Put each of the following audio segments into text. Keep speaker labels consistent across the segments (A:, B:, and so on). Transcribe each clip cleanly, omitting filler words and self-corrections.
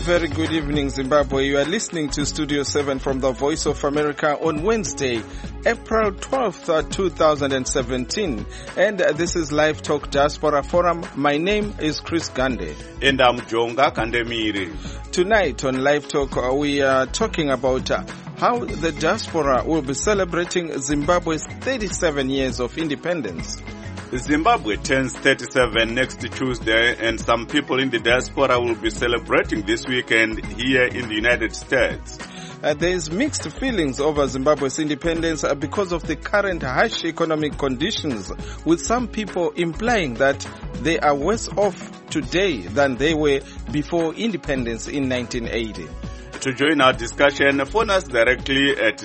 A: very good evening, Zimbabwe. You are listening to Studio 7 from the Voice of America on Wednesday, April 12th, 2017. And this is Live Talk Diaspora Forum. My name is Chris Gande.
B: And I'm Jonga Kandemiri.
A: Tonight on Live Talk, we are talking about how the diaspora will be celebrating Zimbabwe's 37 years of independence.
B: Zimbabwe turns 37 next Tuesday, and some people in the diaspora will be celebrating this weekend here in the United States.
A: There is mixed feelings over Zimbabwe's independence because of the current harsh economic conditions, with some people implying that they are worse off today than they were before independence in 1980.
B: To join our discussion, phone us directly at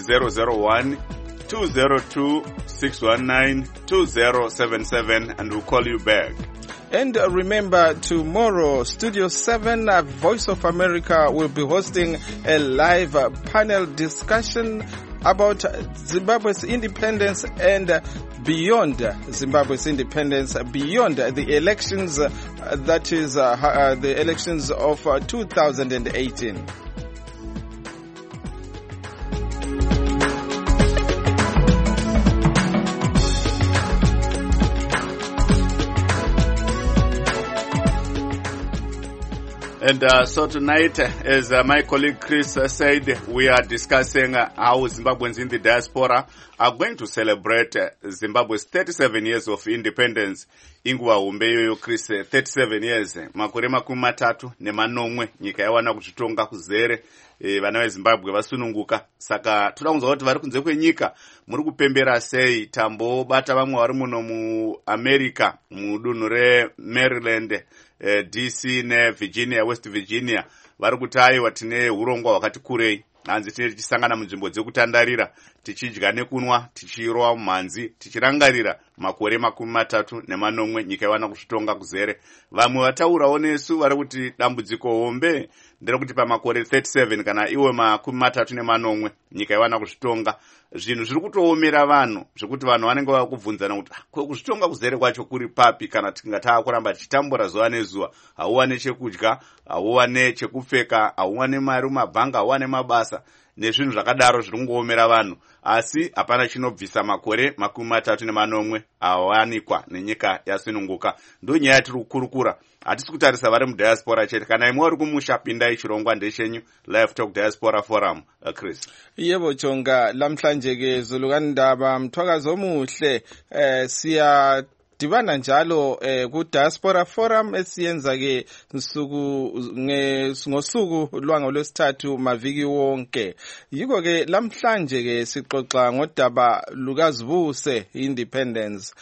B: 001-202-619-2077 and we'll call you back.
A: And remember, tomorrow, Studio 7, Voice of America will be hosting a live panel discussion about Zimbabwe's independence and beyond Zimbabwe's independence, beyond the elections, that is the elections of 2018.
B: And so tonight, as my colleague Chris said, we are discussing how Zimbabweans in the diaspora are going to celebrate Zimbabwe's 37 years of independence. Inguwa umbeyo Chris, 37 years. Makore makumi matatu nemanomwe nyika yawana kuchitonga kuzere. Vana veZimbabwe vasununguka. Saka toda kunzwa kuti vari kunze kwenyika muri kupembera sei tambo bata vamwe vari muno muAmerica mudunhu reMaryland, DC neVirginia, West Virginia, vari kuti aiwa tine hurongwa hwakati kurei. Hanzi tine tichisangana munzvimbo dzekutandarira, tichidya nekunwa, tichirova mumhanzi, tichirangarira makore makumi matatu nemanomwe nyika yawana kuzvitonga kuzere. Vamwe vataurawo nesu vari kuti dambudziko hombe nderekuti pamakore 37 kana iwe makumi matatu nemanomwe nyika yawana kuzvitonga, zvinhu zviri kutoomera vanhu zvekuti vanhu vanenge vakubvunzana kuti kuzvitonga kuzere kwacho kuri papi kana tingatava kuramba tichitambura zuva nezuva, hauwane chekudya, hauwane chekupfeka, hauwane mari mumabhanga, hauwane mabasa nezvinhu zvakadaro zviri kungoomera vanhu. Asi hapana chinobvisa makore makumi matatu nemanomwe awanikwa nenyika yasununguka. Ndo nyaya yatiri kukurukura. Hatisi kutarisa vari mudiaspora chete. Kana imwe uri kumusha, pindai chirongwa ndechenyu, Live Talk Diaspora Forum. Chris.
A: Yebo Jonga, lamhlanje ke Zulukandaba mthwakazo omuhle siya dibana njalo ku Diaspora Forum esiyenza ke ngosuku lwanga lwesithathu maviki wonke. Yiko ke lamhlanje ke sixoxa ngodaba lukaZibuse independence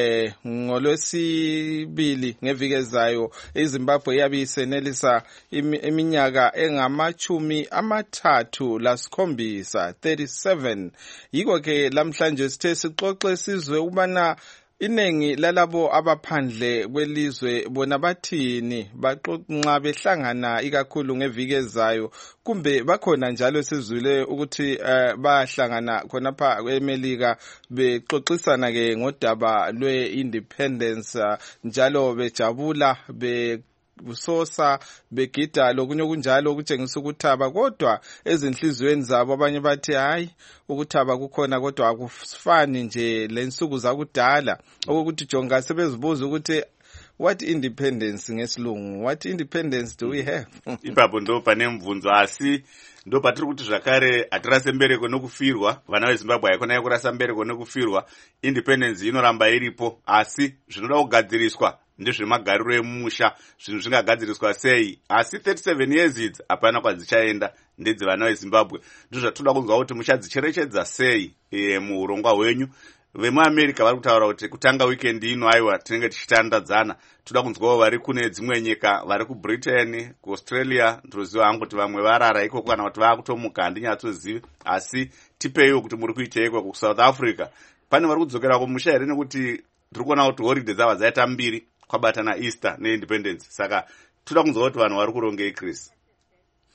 A: ngolwesibili ngeviki ezayo iZimbabwe yabe isenelisa iminyaka engamachumi amathathu lasikhombisa 37. Yiko ke lamhlanje sithe sixoxe sizwe ubana inengi lalabo abaphandle kwelizwe bona bathini baxoxa behlangana ikakhulu ngeviki ezayo, kumbe bakhona njalo sizwile ukuthi bahlangana khonapha eMelika bexoxisana ke ngodaba lwe-independence njalo bejabula busosa begida lokunye kunjalo okutshengisa ukuthaba, kodwa ezinhlizweni zabo abanye bathi hayi ukuthaba kukhona kodwa akufani nje lensuku zakudala, okuthi Jonga sebezibuza ukuthi what independence ngesilungu, what independence do we have?
B: Ipapo ndo pane mvunzo, asi ndo patiri kuti zvakare hatirase mbereko nokufirwa. Vana veZimbabwe haikona yekurasa mbereko nokufirwa. Independence inoramba iripo, asi zvinoda kugadziriswa ndezvemagariro emumusha, zvinhu zvingagadziriswa sei. Asi 37 years idzi hapana kwadzichaenda ndedzevana veZimbabwe. Ndozvatoda kunzwa kuti muchadzicherechedza sei muurongwa hwenyu. VemuAmerica vari kutaura kuti kutanga weekend ino aiwa tinenge tichitandadzana. Toda kunzwawo vari kune dzimwe nyika, vari kuBritain, kuAustralia, ndinoziva hangu kuti vamwe varara ikoko kana kuti vakutomuka handinyatsozivi. Asi tipeiwo kuti muri kuiteiko kuSouth Africa. Pane vari kudzokera kumusha here nekuti tiri kuona kuti holiday dzava dzaita mbiri kwabatana Easter neIndependence. Saka toda kunzwa kuti vanhu vari kurongei Chris.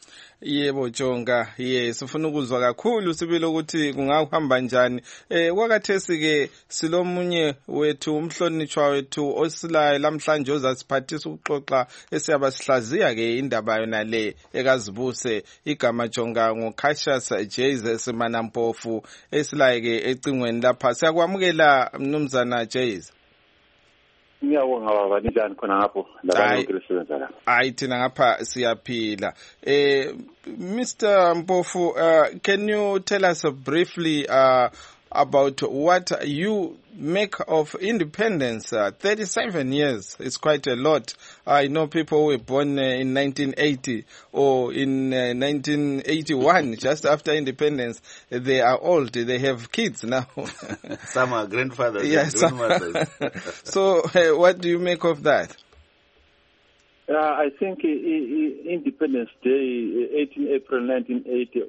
A: Yebo Jonga, sifuna ukuzwa kakhulu sibile ukuthi kungahamba njani. Kwakathesi ke silomunye wethu umhlonishwa wethu osilayo lamhlanje ozasiphathisa ukuxoxa esiyaba sihlaziya ke indaba yona le ekazibuse igama Jonga ngoCassius Jesus Manampofu esilaye ke ecingweni lapha. Siyakwamukela mnumzana Jesus.
C: Ngiyabonga baba njani khona ngapho labanye ukusebenza la.
A: Hayi thina ngapha siyaphila. Mr. Mpofu, can you tell us briefly about what you make of independence? 37 years is quite a lot. I know people who were born in 1980 or in 1981, just after independence. They are old. They have kids now.
B: Some are grandfathers.
A: Yes.
B: And grandmothers.
A: So, what do you make of that?
C: I think Independence Day, 18 April 1980,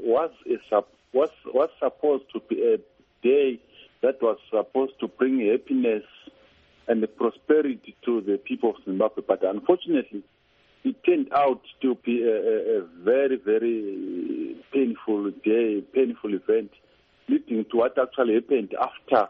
C: was supposed to be a day that was supposed to bring happiness and prosperity to the people of Zimbabwe. But unfortunately, it turned out to be a very, very painful day, painful event, leading to what actually happened after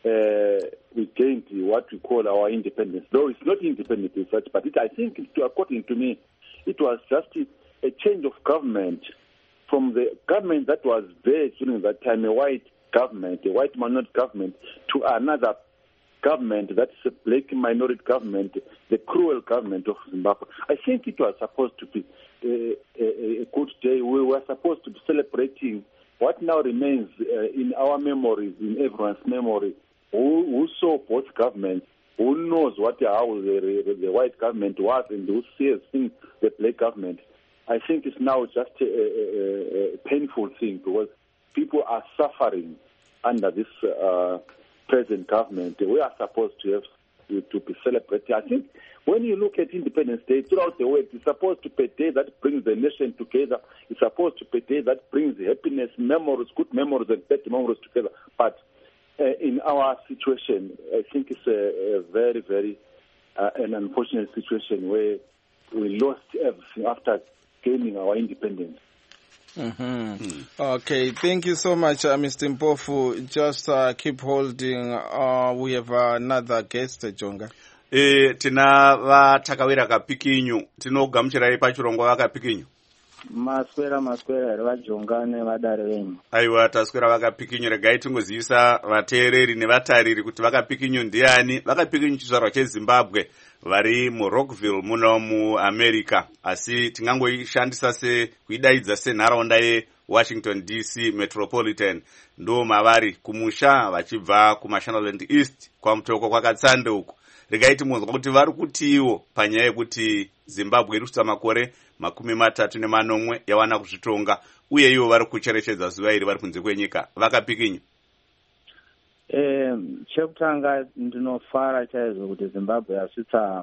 C: we gained what we call our independence. Though it's not independent as such, but I think, according to me, it was just a change of government from the government that was there during that time, a white government, a white minority government, to another government that's a black minority government, the cruel government of Zimbabwe. I think it was supposed to be a good day. We were supposed to be celebrating what now remains in our memories, in everyone's memory, who saw both governments, who knows how the white government was and who has seen the black government. I think it's now just a painful thing because people are suffering under this present government. We are supposed to have to be celebrated. I think when you look at Independence Day throughout the world, it's supposed to be a day that brings the nation together. It's supposed to be a day that brings happiness, memories, good memories, and bad memories together. But in our situation, I think it's a very, very an unfortunate situation where we lost everything after gaining our independence.
A: Mm-hmm. Okay, thank you so much, Mr. Mpofu. Just keep holding. We have another guest, Jonga.
B: Tina vatakawira kapikinyu tinogamuchirai pachirongo vakapikinyu
D: maswera vajonga nevadare venyu.
B: Aiwa, taswera vakapikinyu. Regai tingozivisa vateereri nevatariri kuti vakapikinyu ndiani. Vakapikinyu chizvarwa chezimbabwe vari muRockville muno muAmerica, asi tingangoishandisa kuidaidza senharaunda yeWashington DC Metropolitan. Ndo mavari kumusha vachibva kuMashonaland East kwamutoko kwakatsande uko. Regai timonzwa kuti vari kutiwo panyaya yekuti Zimbabwe iri kuita makore 30 yawana kuzvitonga, uye ivo vari kucherechedza zuva iri vari kunze kwenyika. Vakapikinyu.
D: Chekutanga ndinofara chaizvo kuti Zimbabwe yasvitsa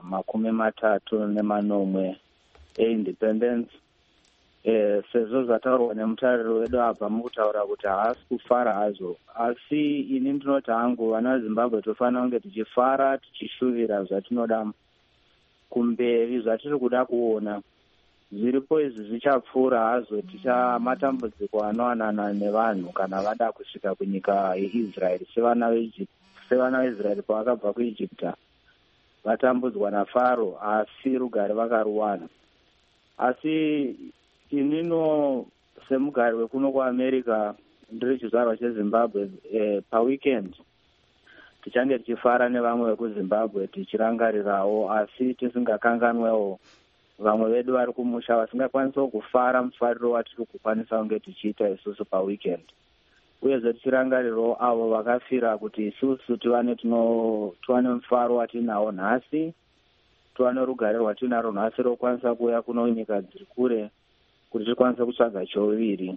D: 30 eindependence. Sezvo zvataurwa nemutariri wedu apa mukutaura kuti haasi kufara hazvo, asi ini ndinoti hangu vana veZimbabwe tofanira kunge tichifara tichishuvira zvatinoda kumberi, zvatiri kuda kuona. Zviripo izvi zvichapfuura hazvo matambudziko anowanana nevanhu kana vada kusvika kunyika yeIsraeri sevana veIsraeri pavakabva kuIjipita vatambudzwa naFaro, asi rugare vakaruwana. Asi inino semugari wekuno kuAmerica ndiri chizvarwa cheZimbabwe, paweekend tichange tichifara nevamwe vekuZimbabwe tichirangarirawo, asi tisingakanganwewo vamwe vedu vari kumusha vasingakwanisawo kufara mufariro watiri kukwanisa kunge tichiita isusu paweekend, uyezve tichirangarirawo avo vakafira kuti isusu tiwane mufaro watinawo nhasi, tiwane rugare rwatinaro nhasi rokwanisa kuuya kuno nyika dziri kure kuti tikwanise kutsvaga chouviri.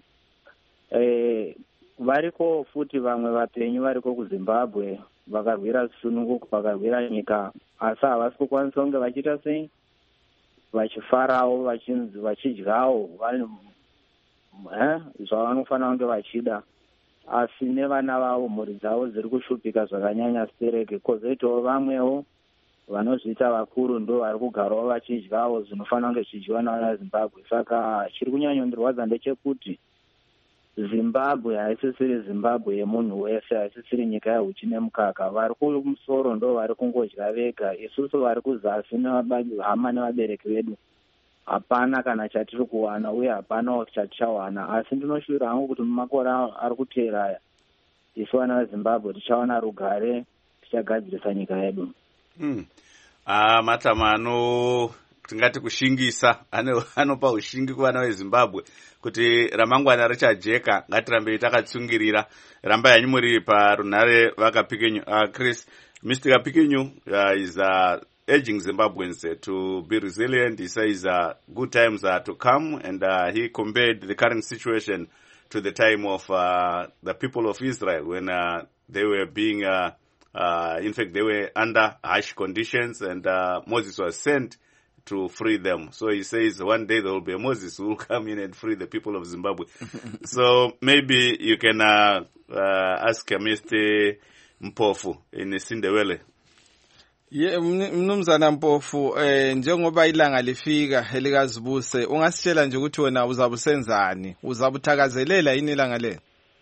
D: Variko futi vamwe vapenyu variko kuZimbabwe vakarwira sununguko, vakarwira nyika, asi havasi kukwanisa kunge vachiita sei, vachifarawo, vachidyawo zvavanofanira kunge vachida, asi nevana vavo mhuri dzavo dziri kushupika zvakanyanya sipereke. Kozoitawo vamwewo vanozviita vakuru ndo vari kugarawo vachidyawo zvinofanira kunge zvidyiwa navazimbabwe. Saka chiri kunyanyondirwadza ndechekuti Zimbabwe haisisiri Zimbabwe yemunhu wese, haisisiri nyika yehuchi nemukaka. Vari kumusoro ndo vari kungodya vega, isusu vari kuzasi hama nevabereki vedu hapana kana chatiri kuwana uye hapana chatichawana. Asi ndinoshuvira hangu kuti mumakore ari kuteera aya isu vana veZimbabwe tichawana rugare, tichagadzirisa nyika yedu.
B: Matama tingati kushingisa anopa ushingi kuvana veZimbabwe kuti ramangwana richajeka. Ngatirambei takatsungirira. Ramba yanyu muri parunhare vakapikinyu. Chris, Mr. Kapikinyu is urging Zimbabweans to be resilient. He says good times are to come, and he compared the current situation to the time of the people of Israel when they were being, in fact, they were under harsh conditions, and Moses was sent to free them. So he says one day there will be a Moses who will come in and free the people of Zimbabwe. So maybe you can ask Mr. Mpofu in Sindewele.
A: Mnumzana Mpofu, njengoba ilanga lifika elikazibuse, ungasitshela nje ukuthi wena uzabusenzani, uzabuthakazelela yini ilanga le?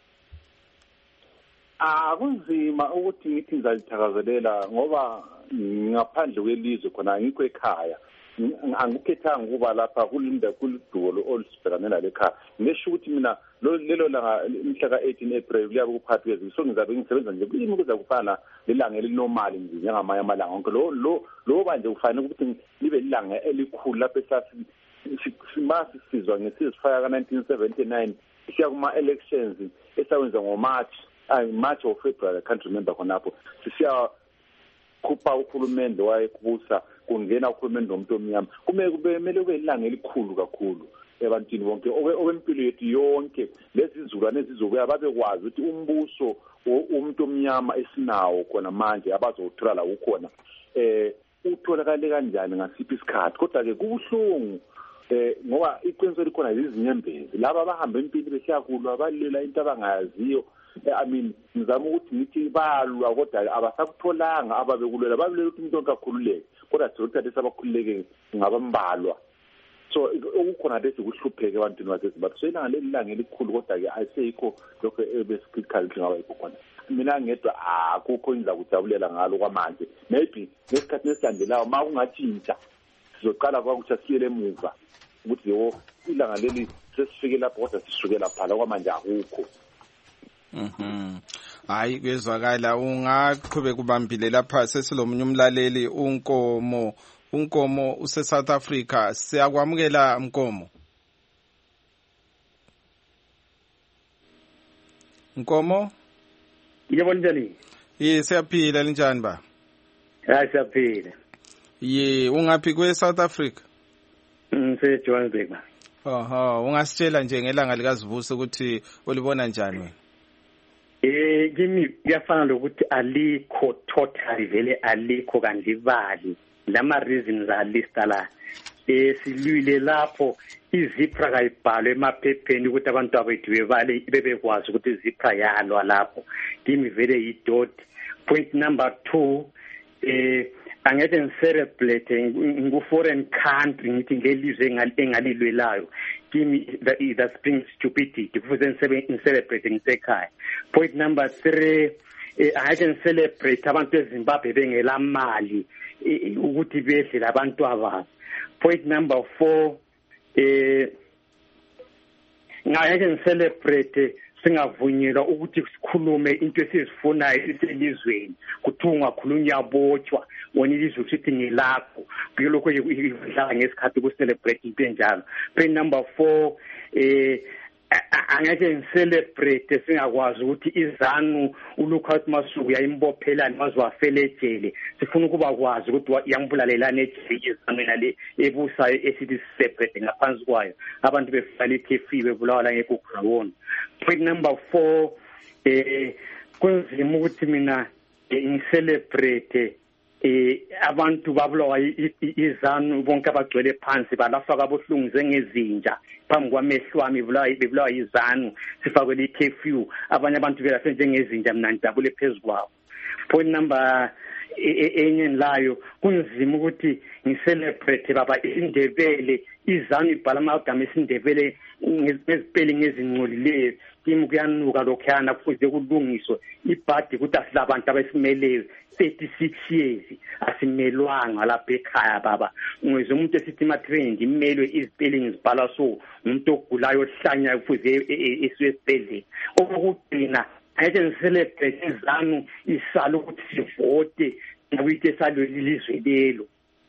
C: Kunzima ukuthi ngithi ngizalithakazelela ngoba ngaphandle kwelizwe khona ngikho ekhaya. Angikukhethanga ukuba lapha kulidulo olusibhekane nalekhaya. Ngisho ukuthi mina lelo langa mhla ka-18 April kuyabe kuphathwe kwezizwe, so ngizabe ngisebenza nje kuyini kuza kufana lelanga elinormal nje njengamanye amalanga onke. Lo banje kufanele ukuthi libe lilanga elikhulu lapho esasimasi sizwa ngesizifaya ka-1979 siya kuma-elections esawenza March or February, I can't remember khonapho. Sisiya khupha uhulumende wayekubusa kungena uhulumende womuntu omnyama. Kumele kube ilanga elikhulu kakhulu ebantwini bonke okwempilo yethu yonke. Lezi izulwane ezizobuya babekwazi ukuthi umbuso womuntu omnyama esinawo khona manje abazothola la ukhona utholakale kanjani ngasiphi isikhathi. Kodwa-ke kubuhlungu ngoba iqiniso likhona izinyembezi laba abahamba empilo besiyakulwa abalela into abangayaziyo. I mean, ngizama ukuthi ngithi balwa kodwa abasakutholanga ababekulela babulela ukuthi umuntu onkakhululeke kodwa siruthathe sabakhululeke ngabambalwa. So ukukhona lesi kuhlupheke ebantwini baseZimbabwe. So ilanga lelilanga elikhulu kodwa-ke ayisekho lokho ebesikhathi ngaba yikho khona. Mina ngedwa akukho engiza kujabulela ngalo kwamanje. Maybe ngesikhathi nesilandelayo ma kungatshintsha sizoqala kwakuthi siyele emuva ukuthi ilanga leli sesifike lapho kodwa sisukela phala kwamanje akukho.
A: Hayi kwezwakala ungaqhubeka kubambile lapha sesilomunye umlaleli unkomo use South Africa. Siyakwamukela Nkomo. Nkomo?
E: Yebo njani?
A: Siyaphila linjani ba?
E: Siyaphila.
A: Ungaphi kwe South Africa?
E: Se Johannesburg ba.
A: Ungasitshela nje ngelanga likazibuse ukuthi ulibona njani wena?
E: Kimi kuyafana lokuthi alikho totally vele alikho kandibali lama reasons alista la silwile lapho izipra kayibhalwe emaphepheni ukuthi abantu abethu bebekwazi ukuthi izipra yalwa lapho. Kimi vele yidot. Point number 2, angeke ngicelebrate ngu-foreign country ngithi ngelizwe engalilwelayo. Kimi that brings stupidity kufuze ngicelebrate ngisekhaya. Point number 3, angeke ngicelebrate abantu eZimbabwe bengela mali ukuthi bedle labantu abazi. Point number 4, ngeke ngicelebrate singavunyelwa ukuthi sikhulume into esizifunayo iselizweni kuthiwa ungakhulunywa botshwa wona ilizwe sithi ngilapho kulokho idlala ngesikhathi ku-celebrate into enjalo. Point number 4, angeke ngicelebrate singakwazi ukuthi iZanu uLukas Masuku yayimbophelani wazwafela ejele. Sifuna ukuba kwazi ukuthi yambulalela ejele iZanu nale ebusayo esithi celebrate ngaphansi kwayo abantu befala ikhefi bebulawa la ngekugrawon. Point number 4, kunzima ukuthi mina ngicelebrate abantu babulawa iZanu bonke abagcwele phansi balafaka abohlungu njengezinja phambi kwamehlo wami bebulawa iZanu sifakwele ikhefu abanye abantu belahle njengezinja mina ngidabule phezulu kwabo. Point number enye layo kunzima ukuthi ngicelebrate baba isindebele izanu ibhala amagama esindebele ngezipelling ezingcolileyo kimi kuyanuka lokhuyana kufuze kulungiswe ibhadi ukuthi asilabantu abesimeleyo 36 years asimelwanga lapha ekhaya baba ngizwe umuntu esithi matrend imelwe izipelling zibhala so umuntu ogulayo ohlanya kufuze esibhedlela okugcina ayeke ngicelebrate izanu isalo ukuthi sivote ngokuthi esalweni ilizwe lelo.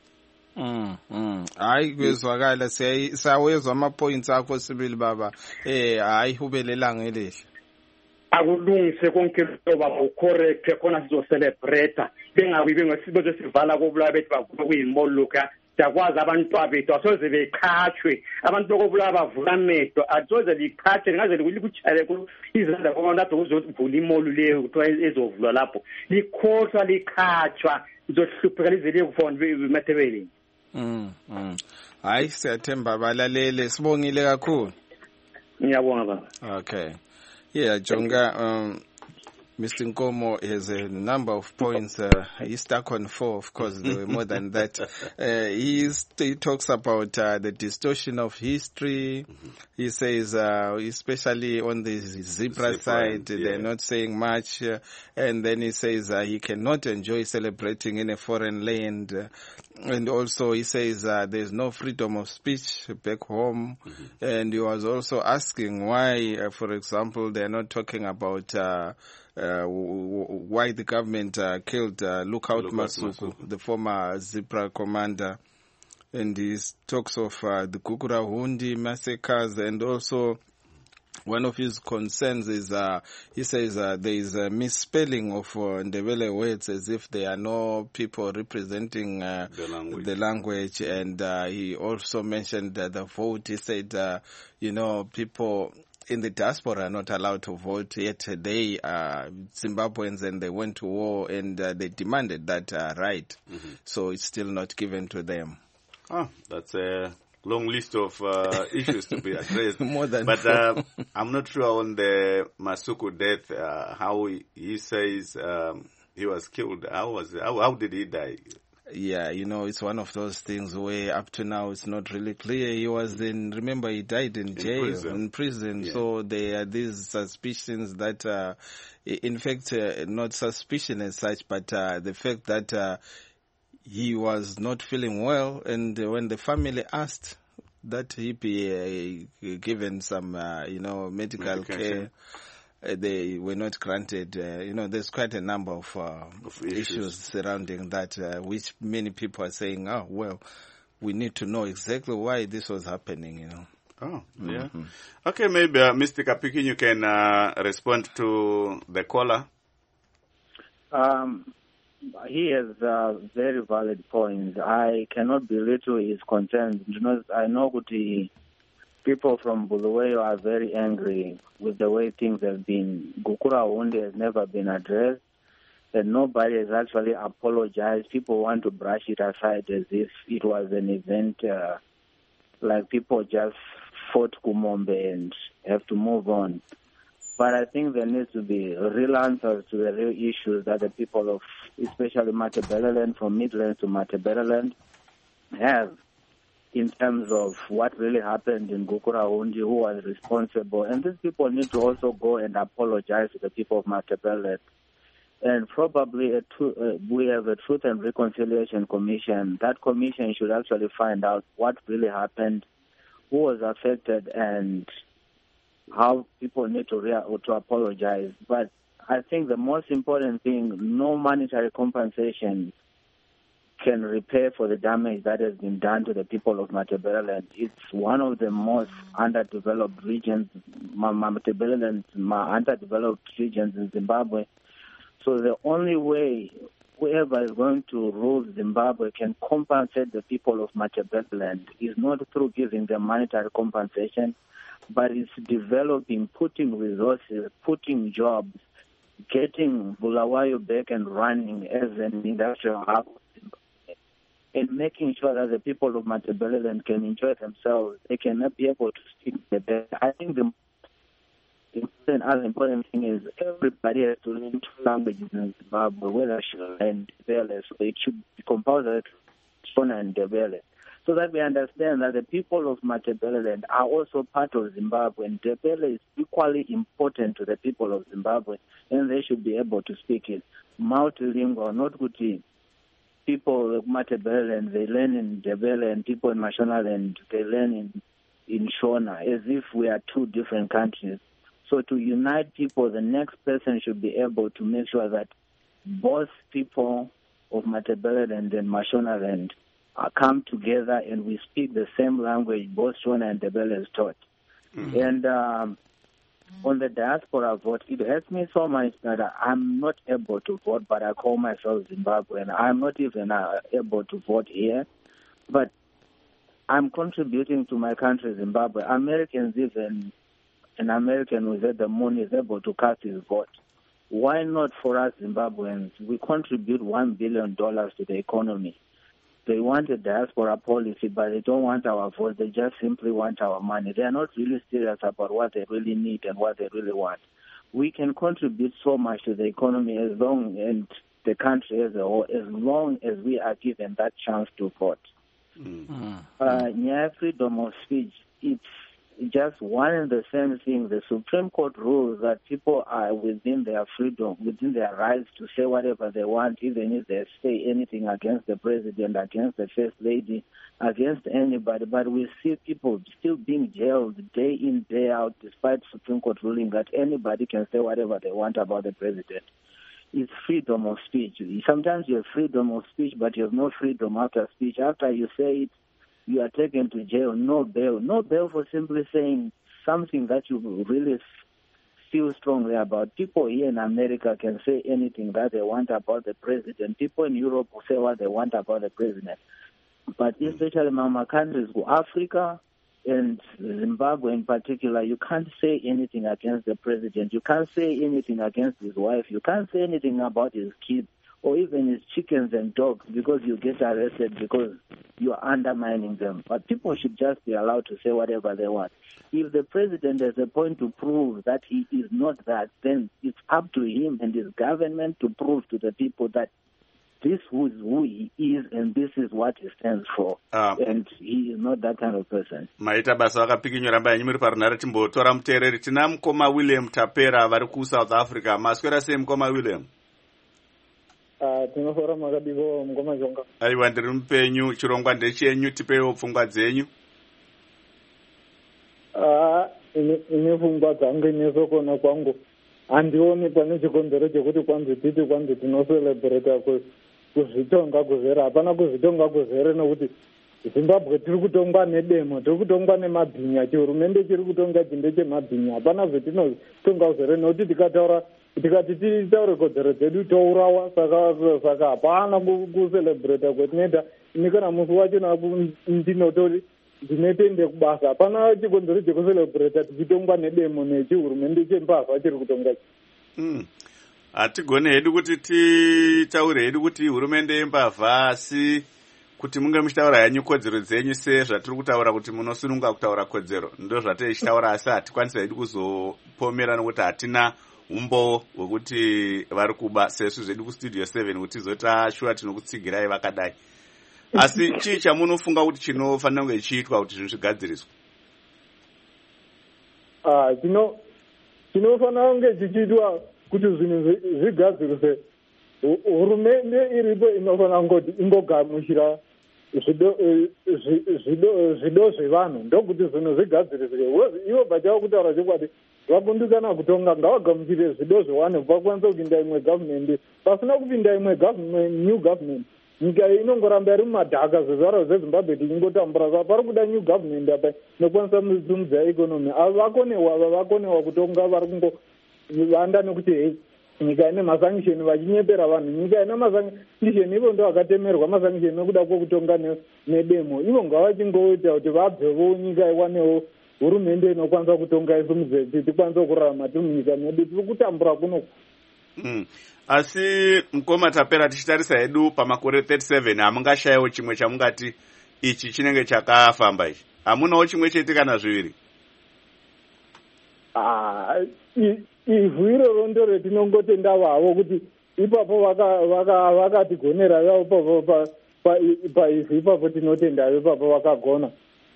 A: Hayi kwezwakala siyawezwa ama-points akho sibili baba hayi ubelelanga elihle
E: akulungise konke lokho baba ucorrect khona sizocelebrate bengabe sivala kobulawa bethu bavuka kuyimoluka jakwazi abantu abethu asoze beqhatshwe abantu lokubulawa bavula amehlo asoze liqhatshwe ngaze likuchayele izandla kwabantu ade uzovula imolu leyo kuthiwa ezovulwa lapho likhohlwa liqhatshwa lizohlupheka lize kufona bemathebeleni.
A: Hayi siyathemba abalalele sibongile kakhulu.
E: Ngiyabonga baba.
A: Okay. Yeah, Jonga, Mr. Nkomo has a number of points. He's stuck on 4, of course, there were more than that. He talks about the distortion of history. He says, especially on the zebra side, they're not saying much. And then he says he cannot enjoy celebrating in a foreign land. And also he says there's no freedom of speech back home. And he was also asking why, for example, they're not talking about why the government killed Lookout Masuku, the former Zebra commander. And he talks of the Gukurahundi massacres, and also one of his concerns is he says there is a misspelling of Ndebele words as if there are no people representing the language. And he also mentioned the vote. He said, people in the diaspora are not allowed to vote, yet they Zimbabweans, and they went to war, and they demanded that right. So it's still not given to them.
B: That's a long list of issues to be addressed.
A: More than
B: but I'm not sure on the Masuku death, how he says he was killed. How did he die?
A: Yeah, it's one of those things where up to now it's not really clear. He was remember he died in jail, in prison. Yeah. So there are these suspicions that, in fact, not suspicion as such, but the fact that he was not feeling well. And when the family asked that he be given some, medical care, they were not granted. There's quite a number of issues surrounding that, which many people are saying, we need to know exactly why this was happening,
B: Yeah. Okay, maybe Mr. Kapiki, you can respond to the caller.
D: He has very valid points. I cannot belittle his concerns because I know that people from Bulawayo are very angry with the way things have been. Gukurahundi has never been addressed, and nobody has actually apologized. People want to brush it aside as if it was an event, like people just fought Kumombe and have to move on. But I think there needs to be real answers to the real issues that the people of, especially Matabeleland, from Midlands to Matabeleland, have in terms of what really happened in Gukurahundi, who was responsible. And these people need to also go and apologize to the people of Matabeleland. And probably we have a Truth and Reconciliation Commission. That commission should actually find out what really happened, who was affected, and how people need to apologize. But I think the most important thing, no monetary compensation can repay for the damage that has been done to the people of Matabeleland. It's one of the most underdeveloped regions, Matabeleland, underdeveloped regions in Zimbabwe. So the only way whoever is going to rule Zimbabwe can compensate the people of Matabeleland is not through giving them monetary compensation, but it's developing, putting resources, putting jobs, getting Bulawayo back and running as an industrial hub, and making sure that the people of Matabeleland can enjoy themselves. They cannot be able to speak the best. I think other important thing is everybody has to learn 2 languages in Zimbabwe, whether she learn Ndebele, so it should be compulsory to Shona and Ndebele, so that we understand that the people of Matabeleland are also part of Zimbabwe, and Ndebele is equally important to the people of Zimbabwe, and they should be able to speak it. Multilingual, not good. People of Matabeleland, they learn in Ndebele, and people in Mashonaland, they learn in Shona, as if we are 2 different countries. So to unite people, the next person should be able to make sure that both people of Matabeleland and Mashonaland come together and we speak the same language both Shona and Ndebele is taught. Mm-hmm. And on the diaspora vote, it hurts me so much that I'm not able to vote, but I call myself Zimbabwean. I'm not even able to vote here, but I'm contributing to my country, Zimbabwe. Americans, even an American who's at the moon is able to cast his vote. Why not for us Zimbabweans? We contribute $1 billion to the economy. They want a diaspora policy, but they don't want our vote. They just simply want our money. They are not really serious about what they really need and what they really want. We can contribute so much to the economy and the country as a whole, as long as we are given that chance to vote. Freedom of speech, it's just one and the same thing. The Supreme Court rules that people are within their freedom, within their rights to say whatever they want, even if they say anything against the president, against the first lady, against anybody. But we see people still being jailed day in, day out, despite Supreme Court ruling that anybody can say whatever they want about the president. It's freedom of speech. Sometimes you have freedom of speech, but you have no freedom after speech. After you say it, you are taken to jail, no bail. No bail for simply saying something that you really feel strongly about. People here in America can say anything that they want about the president. People in Europe will say what they want about the president. But especially Mama countries, Africa and Zimbabwe in particular, you can't say anything against the president. You can't say anything against his wife. You can't say anything about his kids or even his chickens and dogs, because you get arrested because you are undermining them. But people should just be allowed to say whatever they want. If the president has a point to prove that he is not that, then it's up to him and his government to prove to the people that this is who he is and this is what he stands for. And he is not that kind of person.
B: Maita basa wakapikinyora mba yanyu muri parunhare timbotora muteereri. Tina mukoma William Tapera vari kuSouth Africa. Maswera sei mukoma William?
F: Tinofora makadiko mukoma Jonga.
B: Aiwa, ndiri mupenyu, chirongwa ndechenyu, tipewo pfungwa dzenyu.
F: Ine pfungwa dzangu inezokona kwangu handioni pane chikonzero chekuti kwanzi tinoselebrata kuzvitonga kuzere. Hapana kuzvitonga kuzere, nekuti Zimbabwe tiri kutongwa nedemo, tiri kutongwa nemabhinya. Chihurumende chiri kutonga chindechemabhinya. Hapana zvetinotonga kuzere, nekuti tikati titaure kodzero dzedu tourawa. Saka hapana kuselebrata kwetinoita. Ini kana musi wacho ndinotori ndinotende kubasa. Hapana chikonzero chekuselebrata tichitongwa nedemo nechihurumende chembavha chiri kutonga.
B: Hatigone hedu kuti titaure hedu kuti hurumende yembavha, asi kuti munge muchitaura henyu kodzero dzenyu sezvatiri kutaura kuti munosununga kutaura kodzero, ndo zvateichitaura, asi hatikwanisa hedu kuzopomera nokuti hatina umbo hwekuti vari kuba sesu zvedu kustudio 7 kuti zota shuwa tinokutsigirai vakadai. Asi chii chamunofunga kuti chinofanira kunge chiitwa kuti zvinhu zvigadziriswe?
F: Chinofanira kunge chichiitwa kuti zvinhu zvigadziriswe, hurumende iripo inofanira kungoti ingogamuchira zvido zvevanhu ndokuti zvinhu zvigadziriswe. Ivo pachavo kutaura chokwadi vakundikana kutonga ngavagamuchire zvido zvevanhu vakwanisa kupinda imwe gavhmendi. Pasina kupinda imwe new government, nyika inongoramba iri mumadhaka zvizvarwa zvezimbabwe tichingotambura. Saka pari kuda new government apa nokwanisa musimudza ikonomi. Vakonewa kutonga vari kungovanda nekuti hei nyika ine masangisheni vachinyepera vanhu. Nyika ine masangisheni ivo ndo vakatemerwa masangisheni nekuda kwokutonga nedemo. Ivo ngavachingoita kuti vabvevo nyika iwanewo hurumende inokwanisa kutonga isumudze tikwanisa kurarama tiri munyika medu. Tiri kutambura kunoku.
B: Asi mukoma Tapera, tichitarisa hedu pamakore 37 hamungashayiwo chimwe chamungati ichi chinenge chakafamba ichi? Hamunawo chimwe chete kana zviviri?
F: ivhiro rondo retinongotenda vavo kuti ipapo vakatigonera yavo ipapo paivhu ipapo tinotendayo ipapo vakagona.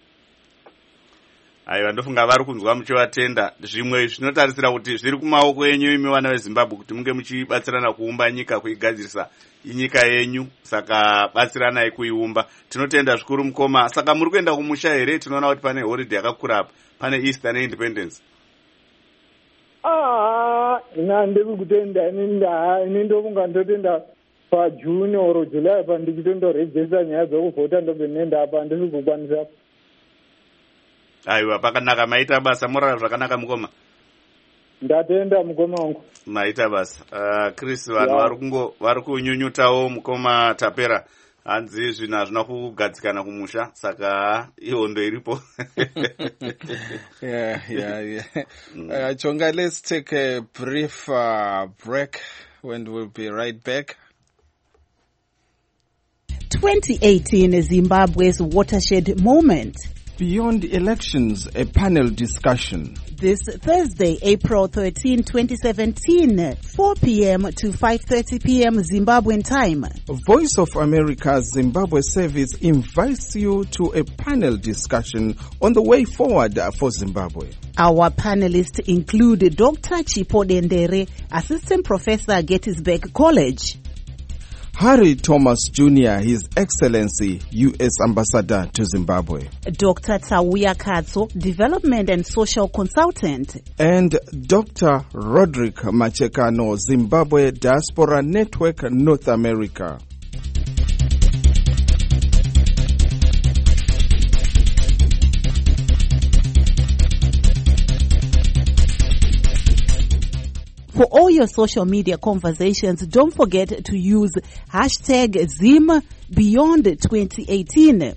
B: Aiwa, ndofunga vari kunzwa muchivatenda. Zvimwe zvinotarisira kuti zviri kumaoko enyu imi vana veZimbabwe kuti munge muchibatsirana kuumba nyika, kuigadzirisa inyika yenyu, saka batsiranai kuiumba. Tinotenda zvikuru mukoma. Saka muri kuenda kumusha here? Tinoona kuti pane holiday yakakura apa, pane Easter neIndependence.
F: Ina ndiri kutenda ini ndofunga ndotenda paJune or July apa ndichitondorejesa nyaya dzokuvhota ndobe nenda apa ndiri kukwanisa.
B: Aiwa, pakanaka. Maita basa, morara zvakanaka mukoma.
F: Ndatenda mukoma wangu.
B: Maita basa. Chris, vanhu vari kunyunyutawo mukoma Tapera. Hanzi zvinhu hazvina kugadzikana kumusha, saka ihondo iripo.
A: Yeah. Chonga, let's take a brief break when we'll be right back.
G: 2018 Zimbabwe's watershed moment.
A: Beyond elections, a panel discussion.
G: This Thursday, April 13, 2017, 4 p.m. to 5:30 p.m. Zimbabwean time.
A: Voice of America's Zimbabwe service invites you to a panel discussion on the way forward for Zimbabwe.
G: Our panelists include Dr. Chipo Dendere, Assistant Professor, Gettysburg College.
A: Harry Thomas Jr., His Excellency, U.S. Ambassador to Zimbabwe.
G: Dr. Tawuya Katso, Development and Social Consultant.
A: And Dr. Roderick Machekano, Zimbabwe Diaspora Network, North America.
G: For all your social media conversations, don't forget to use hashtag ZimBeyond2018.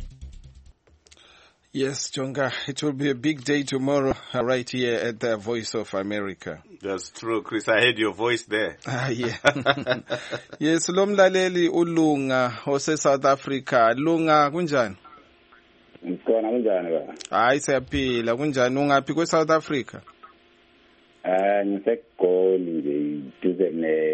A: Yes, Chonga, it will be a big day tomorrow right here at the Voice of America.
B: That's true, Chris. I heard your voice there.
A: Yeah. Yes, lomlaleli uLunga ose South Africa. Lunga kunjani?
H: Ngikona kunjani ba?
A: Hayi siyaphila. Kunjani ungaphi kwe South Africa?
H: NgiseGoli nje duze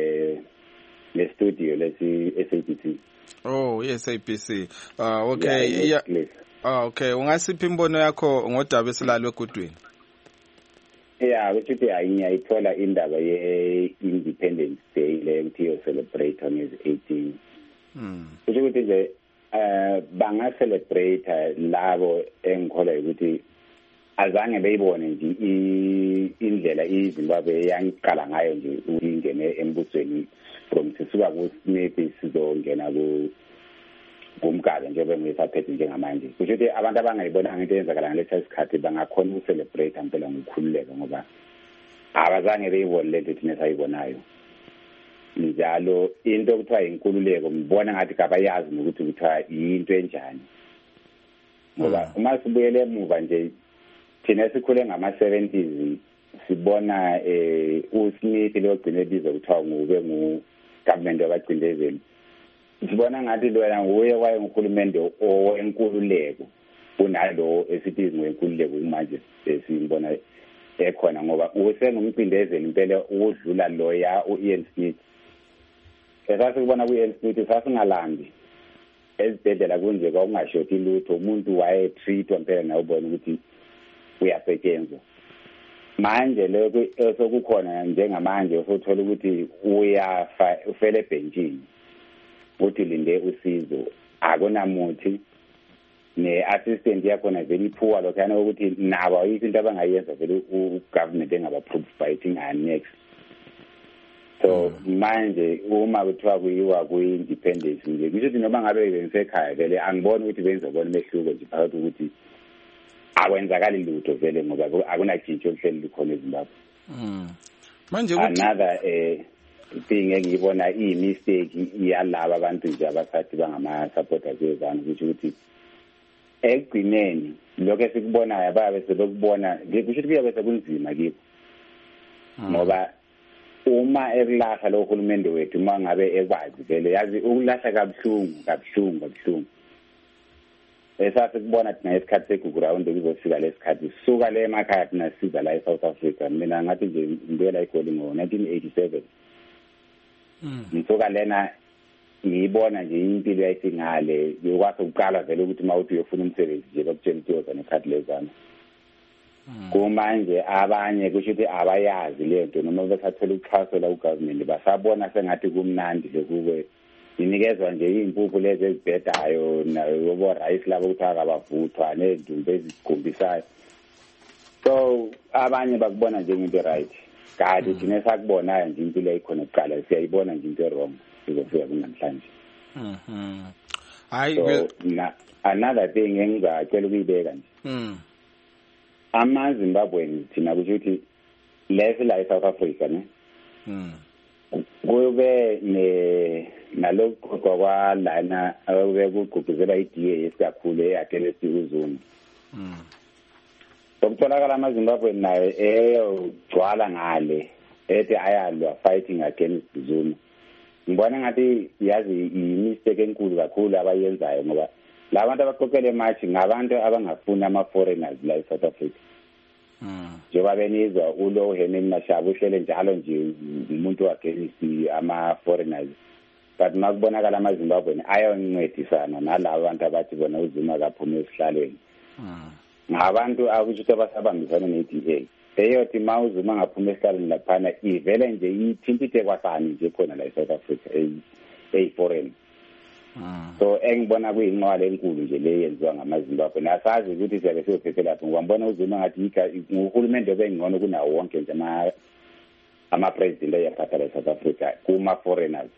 H: ne studio lesi SABC.
A: Oh, SABC. Okay. Yeah. Okay, ungasiphi imbono yakho ngodaba esilalo egudwini?
H: Yeah, ukuthi ayithola indaba ye-Independence Day le ngiyo celebrate on his 18. Ukuthi nje banga celebrate labo engikholwa ukuthi azange beyibone nje indlela iZimbabwe yangiqala ngayo nje ukungena embusweni from sisuka kuSmith sizongena kumkalo njengoba ngisaphethe njengamanje. Kusho ukuthi abantu abangayibonanga into eyenzakala ngalesi sikhathi bangakhona ucelebrate impela ngokukhululeka ngoba abazange beyibone lento thina sayibonayo. Njalo into okuthiwa inkululeko ngibona ngathi kabayazi nokuthi kuthiwa into enjani. Ngoba uma sibuyele emuva nje thina sikhule ngama-70s sibona uSmith logcine bizo kuthiwa ngube ngu-government wabacindezeli. Sibona ngathi loya nguye wayenguhulumende owenkululeko kunalo esithi izinkululeko manje simbona ekhona ngoba usengumcindezeli impela ukudlula loya uIan Smith. Esasikubona kuIan Smith sasingalambi ezibhedlela kunje kwakungashoti lutho umuntu wayetreatwa impela nawe ubona ukuthi uyasetshenzwa. Manje lokho sokukhona njengamanje usothola ukuthi uyafa ufele ebhenjini uthi linde usizo akunamuthi ne-assistant yakhona vele iphuwa lokhana ukuthi nabo ayikho into abangayenza vele ugovernment engaba-providing next. So manje uma kuthiwa kuyiwa kwi-independence nje kusho ukuthi noma ngabe bengisekhaya vele angiboni ukuthi benzobona umehluko nje phakathi ukuthi akwenzakali lutho vele ngoba akunatshintsho oluhleli lukhona eZimbabwe.
A: Manje
H: another thing engiyibona iyi-mistake yalaba abantu nje abasathi bangama-supporters ezanu ukuthi ekugcineni lokho esikubonayo bayabe sebekubona kusho ukuthi kuyabe sekunzima kibo ngoba uma ekulahla lo hulumende wethu uma ngabe ekwazi vele yazi ukulahla kabuhlungu. esasikubona thina isikhathi seguground ukuzofika lesikhathi sisuka le emakhaya thina siza la eSouth Africa mina ngathi nje ngibuyela eGoli ngo-1987 ngisuka lena ngiyibona nje impilo yayisingale yokwase uqala vele ukuthi mawuthi uyofuna umsebenzi nje bakutshela ukuthi uyoza nekhadi lezana kumanje abanye kusho ukuthi abayazi le nto noma besathola uxhaso la ugovernment basabona sengathi kumnandi lokube inikezwa nje impuphu lezi ezibhedayo nayo rice labo ukuthi akabavuthwa nedumbe ezigumbisayo so abanye bakubona nje into right kanti thina sakubonayo nje impilo eyikhona kuqala siyayibona nje into wrong sizofika kunamhlanje
A: hayi
H: so another thing engicela ukuyibeka nje amaZimbabweans thina kusho ukuthi lesi la eSouth Africa ne kube nalokho kwalana abekugqugquzela iDA esikakhulu eyakelesi uZuma Dokutholakala amaZimbabwean naye eyogcwala ngale ethi ayalwa fighting against Zuma ngibona ngathi yazi imistake enkulu kakhulu abayenzayo ngoba labantu abaqoqele match ngabantu abangafuni ama-foreigners la eSouth Africa njengoba benizwa ulo Herman Mashaba uhlele njalo nje umuntu against ama-foreigners but makubonakala amaZimbabwean ayoncedisana nalabo bantu abathi bona uZuma kaphuma esihlalweni ngabantu akusho ukuthi abasabambisana ne-DA eyothi ma uZuma ngaphuma esihlalweni laphana ivele nje ithintithe kwasani nje khona la eSouth Africa eyi-foreign so engibona kuyinqwala enkulu nje le yenziwa ngamaZimbabwe nasazi ukuthi siyabe siyophethe lapho ngoba ngibona uZuma ngathi uhulumende obengcono kunawo wonke nje ama-president ayaphatha la eSouth Africa kuma-foreigners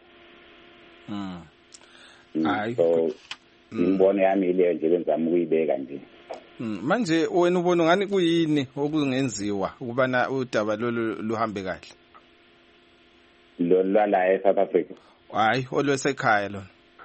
H: so imbono yami ileyo nje benzama ukuyibeka nje
A: manje wena ubona ngani kuyini okungenziwa ukubana udaba lolu luhambe kahle
H: lolwala eSouth Africa
A: hayi olwesekhaya lona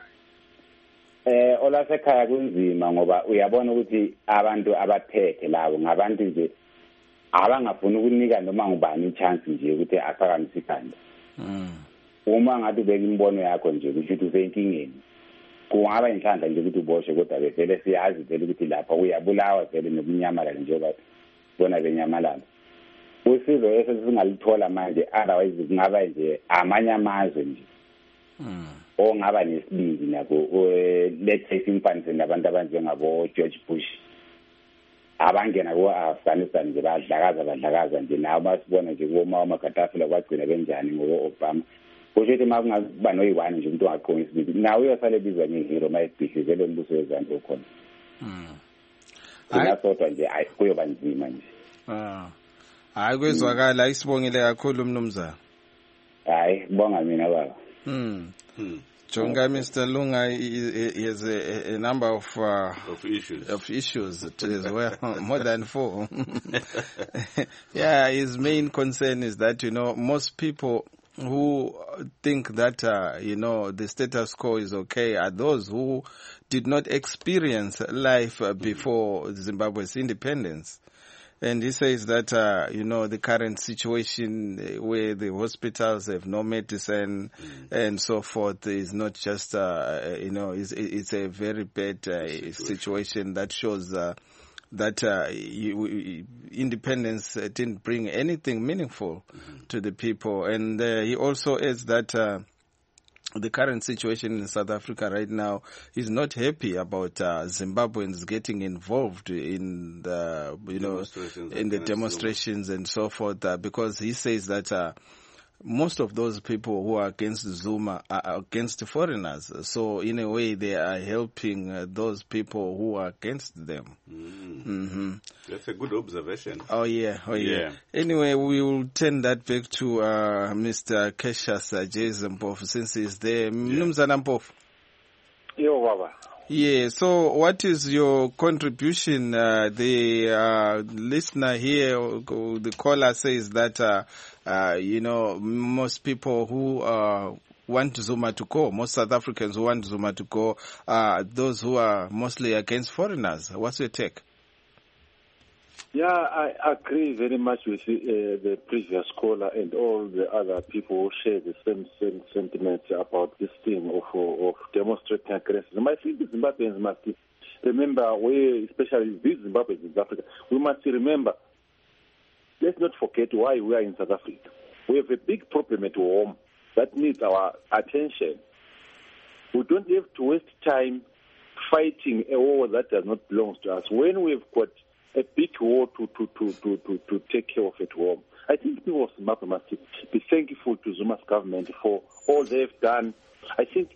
H: olasekhaya kunzima ngoba uyabona ukuthi abantu abaphethe labo ngabantu nje abangafuni ukunika noma ngubani chance nje ukuthi aphakamise ikhanda uma ngathi ubeka imbono yakho nje kusho ukuthi usenkingeni kungaba inhlanhla nje ukuthi uboshwe kodwa vele siyazi vele ukuthi lapha uyabulawa vele nokunyamalala njengoba bona benyamalala usizo esesingalithola manje otherwise kungaba nje amanye amazwe nje ongaba nesibindi nako let's say simfanise nabantu abanjengabo George Bush abangena ku-Afghanistan nje badlakaza nje nawo basibona nje kuMauma Gaddafi labagcina benjani ngo-Obama kusho ukuthi ma kungaba noyi-one nje umuntu ongaqongi isibindi nawe uyosale bizwa ngehero ma esibhidlizele umbuso wezansi okhona inasodwa nje kuyoba nzima nje
A: hayi kwezwakala isibongile kakhulu mnumzana
H: hayi bonga mina baba
A: Jonga Mr. Lunga is a number of issues as well, more than 4. Yeah, his main concern is that, most people who think that, the status quo is okay are those who did not experience life before Zimbabwe's independence. And he says that, the current situation where the hospitals have no medicine and so forth is not just, it's a very bad situation that shows that independence didn't bring anything meaningful to the people. And he also adds that the current situation in South Africa right now is not happy about Zimbabweans getting involved in the, in the demonstrations and so forth, because he says that most of those people who are against Zuma are against foreigners. So in a way, they are helping those people who are against them.
B: That's a good observation.
A: Oh yeah. Anyway, we will turn that back to Mr. Cassius Jason Mpofu, since he's there. Mnumzana Mpofu.
C: Yo, Baba.
A: Yeah, so what is your contribution? The listener here, the caller says that, most people who want Zuma to go, most South Africans who want Zuma to go, those who are mostly against foreigners. What's your take?
C: Yeah, I agree very much with the previous caller and all the other people who share the same sentiments about this thing of demonstrating aggressiveness. I think the Zimbabweans must remember where, especially these Zimbabweans in South Africa, we must remember, let's not forget why we are in South Africa. We have a big problem at home that needs our attention. We don't have to waste time fighting a war that does not belong to us when we've got a big war to take care of at home. I think people of Zimbabwe must be thankful to Zuma's government for all they've done. I think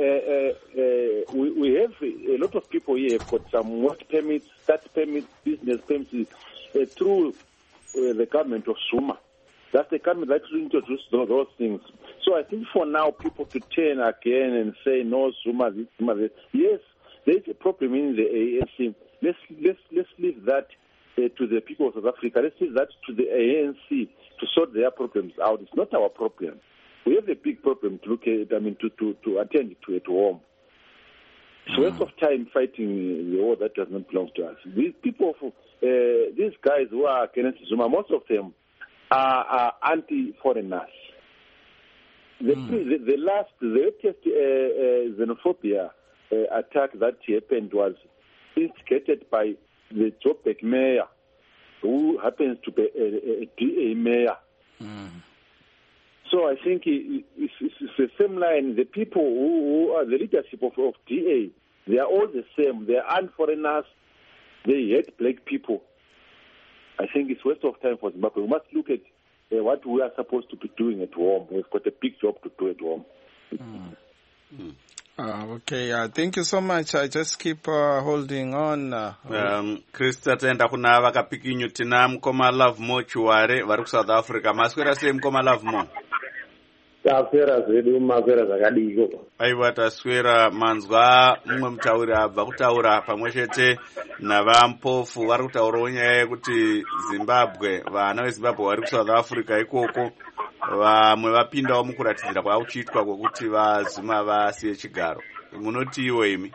C: we have a lot of people here have got some work permits, start permits, business permits through the government of Zuma. That's the government that will introduce those things. So I think for now, people to turn again and say, no, Zuma, this, Zuma, this. Yes, there's a problem in the ANC. Let's leave that to the people of South Africa. Let's leave that to the ANC to sort their problems out. It's not our problem. We have a big problem to look at, to attend to at home. It's a waste of time fighting the war that does not belong to us. These people, these guys who are against Zuma, most of them are anti-foreigners. The latest xenophobia attack that happened was instigated by the Joburg mayor, who happens to be a DA mayor. So I think it's the same line. The people who are the leadership of DA, they are all the same. They are foreigners. They hate black people. I think it's waste of time for Zimbabwe. We must look at what we are supposed to be doing at home. We've got a big job to do at home.
A: Okay, thank you so much. I just keep holding on.
B: Chris, tatenda kuna vakapikinyu tina mkoma Love Mo Chuare vari South Africa. Maswera sei mkoma Love Mo?
I: Taswera zvedu maswera zvakadiko.
B: Aiwa taswera manzwa mumwe mutauri abva kutaura pamwe chete navampofu vari kutaurawo nyaya yekuti Zimbabwe, vana veZimbabwe vari South Africa ikoko vamwe vapindawo mukuratidzira kwaakuchiitwa kwekuti vaZuma vasiye chigaro. Munoti iwo imi?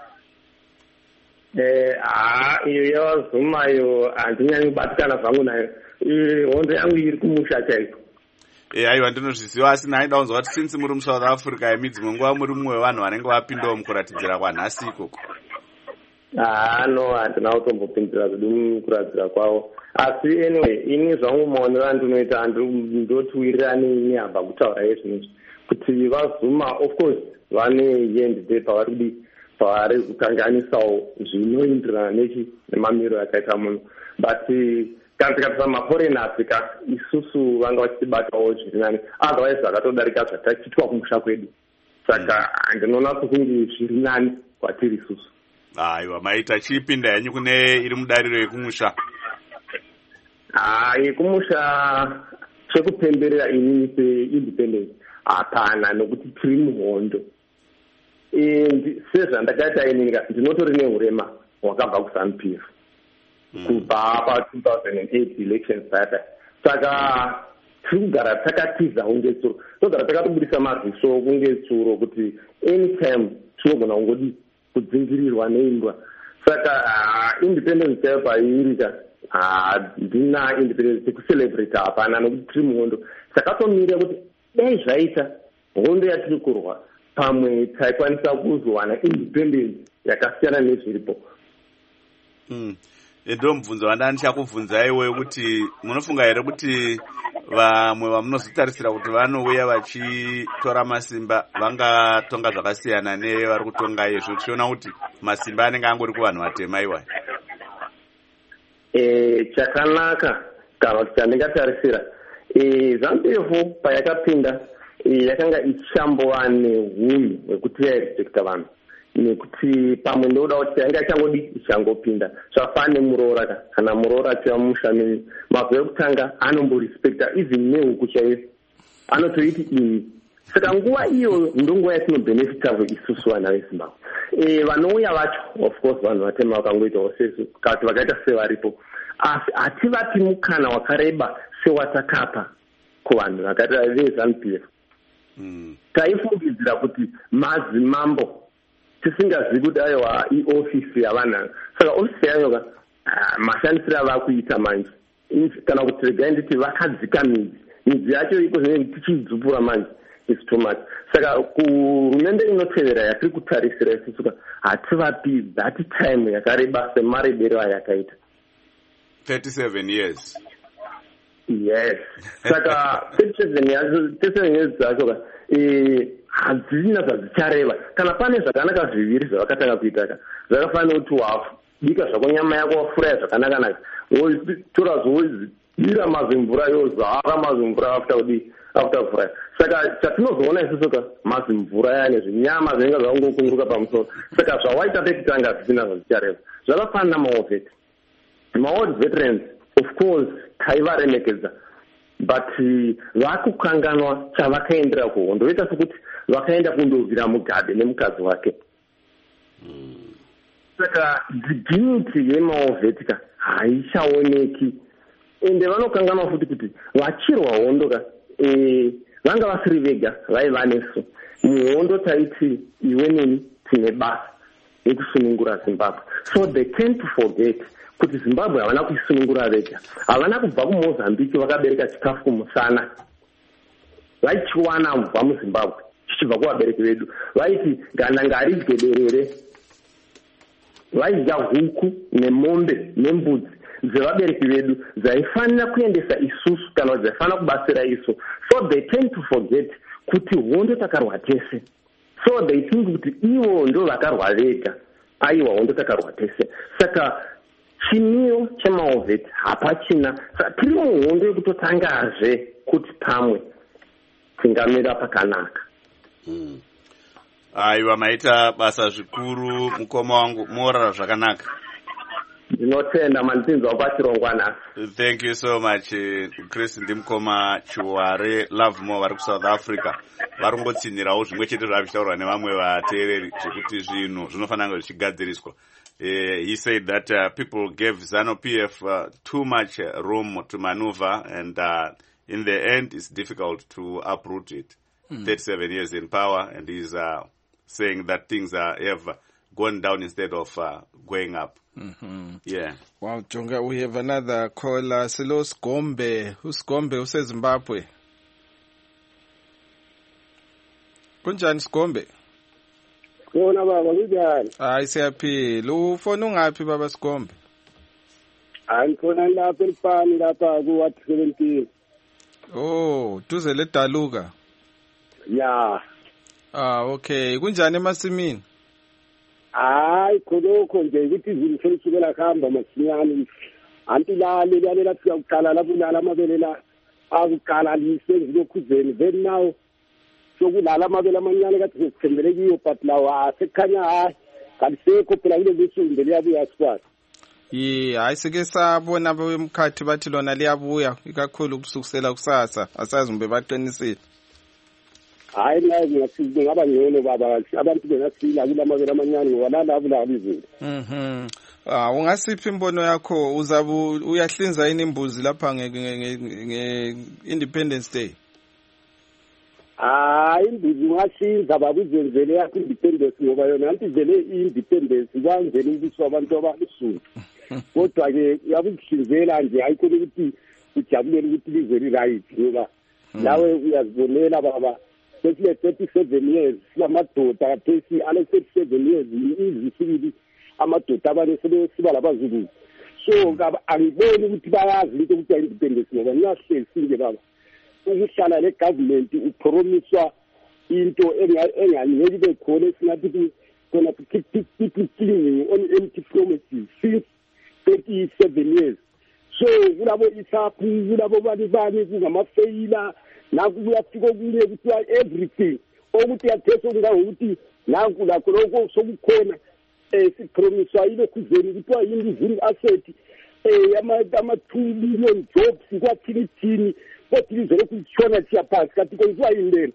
I: Iyo yavaZuma iyo handinyanyi kubatikana zvangu nayo. Hondo yangu iri kumusha chaiko.
B: Aiwa ndinozviziva, asi naida kunzwa kuti since muri muSouth Africa imi dzimwe nguva muri mumwe wevanhu vanenge vapindawo mukuratidzira kwanhasi ikoko.
I: No, handina kutombopindira zvedu mukuratidzira kwavo. Asi anyway, ini zvangu maonero andinoita handotiwirirani ini hamba kutaura izvozvi kuti vaZuma of course vane yendide pavari kukanganisawo zvinoenderana nemamiro akaita munhu, but kana tikatisa maforeigners isusu vanga vachitibatawo zviri nani, otherwise zvakatodarika zvatachiitwa kumusha kwedu. Saka ndinoona kunge zviri nani kwatiri isusu.
B: Aiwa, maita chipinda yanyu kune iri mudariro yekumusha?
I: Yekumusha chekupemberera ini seindependence hapana, nokuti tiri muhondo. Sezvandakaita ini ndinotori neurema hwakabva kuZANU-PF kubva pa-2008 elections data. Saka tiri kugara takatiza kunge tsuro, togara takatobudisa maziso kunge tsuro kuti anytime tinogona kungodi kudzingirirwa neimbwa. Saka independence yayo pairika handina independence yekucelebrate hapana, nokuti tiri muhondo. Takatomira kuti dai zvaita hondo yatiri kurwa pamwe taikwanisa kuzowana independence yakasiyana nezviripo.
B: Ndomubvunzo wandanga ndichakubvunza iwe kuti munofunga here kuti vamwe vamunozotarisira kuti vanouya vachitora masimba vangatonga zvakasiyana nevari kutonga izvo, tichiona kuti masimba anenge angori kuvanhu vatema iwayo?
I: Chakanaka kana kuti chandingatarisira, ZANU-PF payakapinda yakanga ichambova neunhu hwekuti yairejecta vanhu, nekuti pamwe ndoda kuti yanga ichangodi ichangopinda zvafana nemuroora. Kana muroora achiva mumushamiri, mabvo ekutanga anomborespecta even nehuku chaiyo, anotoiti ini. Saka nguva iyoyo ndonguva yatinobhenefitavo isusu vana veZimbabwe. Vanouya vacho of course vanhu vatema vakangoitawo sesu kuti vakaita sevaripo, asi hativapi mukana wakareba sewatakapa kuvanhu vakaita veZANU-PF. Taifungidzira kuti madzimambo, tisingazivi kuti aiwa iofisi yavanhu. Saka ofisi yayo mashandisiro avakuita manje, kana kuti regai nditi vakadzika midzi yacho iko zvinenge tichidzupura manje. is too much. Saka kuhurumende inotevera yatiri kutarisira isusuka hativapi that time yakareba semarebero ayakaita
B: 37 years.
I: Yes. Saka 37 years dzacho hadzina zvadzichareva. Kana pane zvakanaka zviviri zvavakatanga kuita zvakafanira kuti wabika zvako nyama yako wafuraya zvakanaka wotora zvowozira mazimvura yozara mazimvura after fry. Saka chatinozoona isusuka mazimvura yani zvinyama zvinenge zvangokunguruka pamusoro. Saka zvawaita pekutanga zvisina zvadzichareva. Zvakafanira maold veterans, of course, taivaremekedza, but vakukanganwa chavakaendera kuho ndoita sekuti vakaenda kundovhira mugadhe nemukadzi wake. Saka dignity yemaovetika haichaoneki, ende vanokanganwa futi kuti vachirwa hondo vanga vasiri vega vaiva nesu. Muhondo taiti iwe neni tine basa rekusunungura Zimbabwe, so they tend to forget kuti Zimbabwe havana kuisunungura vega. Havana kubva kuMozambique vakabereka chikafu kumusana, vaichiwana kubva muZimbabwe chichibva kuvabereki vedu. Vaiti gandangari gederere, vaidya huku nemombe nembudzi dzevabereki vedu dzaifanira kuendesa isusu kana dzaifanira kubatsira isu. So they tend to forget kuti hondo takarwa tese, so they think kuti ivo ndo vakarwa vega, aiwa hondo takarwa tese. Saka chimiro chemaovheti hapachina. Tiri muhondo yekutotangazve kuti pamwe tingamira pakanaka.
B: Aiwa, maita basa zvikuru mukoma wangu, morara zvakanaka.
I: Ndinotenda mandipinzawo pachirongwa.
B: Thank you so much Chris Ndimukoma Chiware Love More vari kuSouth Africa. Vari kungotsinhirawo zvimwe chete zvavichitaurwa nevamwe vateereri zvekuti zvinhu zvinofanira zvichigadziriswa. He said that people gave ZANU-PF too much room to maneuver, and in the end it's difficult to uproot it. 37 years in power, and he's saying that things have gone down instead of going up. Yeah.
A: Wow, Jonga, we have another caller. Silo Sigombe. uSigombe useZimbabwe. Kunjani Sigombe?
J: Khona baba kunjani?
A: Hayi siyaphila. Ufona ungaphi baba Sigombe?
J: Khona lapha eLipani lapha ku Ward 17.
A: Oh, duze leDaluka.
J: Yeah.
A: Okay. Kunjani emasimini?
J: Hayi khonokho nje ukuthi izinto selisukela khamba masinyane. Anti lalela fika uqala lapho lala amabele la akuqala lisenze lokhuzeni, then now sokulala amabele amanyane kathi sithembele kiyo, but lawa asekhanya hayi kalisekho phela kule lisungu liyabuya squad.
A: Hayi sike sabona abemkhathi bathi lona liyabuya ikakhulu kusukusela kusasa, asazi mbe baqinisile.
J: Hayi nazi ngaba ngcono baba, abantu bengasila kula mabele amanyane ngoba labo izinto.
A: Ungasiphi imbono yakho, uzabu uyahlinza yini imbuzi lapha nge Independence Day?
J: Imbuzi ungahlinza baba, uzenzele yakho independence ngoba yona anti vele independence kwanzela ukuthi abantu abalusundu. Kodwa ke yabuhlinzela nje ayikho ukuthi ujabulele ukuthi lizwe li-right ngoba nawe uyazibonela baba, sesile 37 years lamadoda kathesi ale 37 years izisibili amadoda abane sebesiba labazukulu. So angiboni ukuthi bayazi into ukuthi independence ngoba ngiyahlezi nje baba, ukuhlala le-government upromiswa into engangeke ibe khona esingathi khona people clinging on empty promises since 37 years. So kulabo isaphu, kulabo bani kungamafeyila, naku kuyafika okunye kuthiwa everything okuthi yathetha okungangokuthi nanku lakho lokho sokukhona sipromiswa ilokhuzeni kuthiwa yini asset ama-2 million jobs kwathini kodwa ilizwe lokhu litshona siyaphansi kanti kwenziwa yini lento.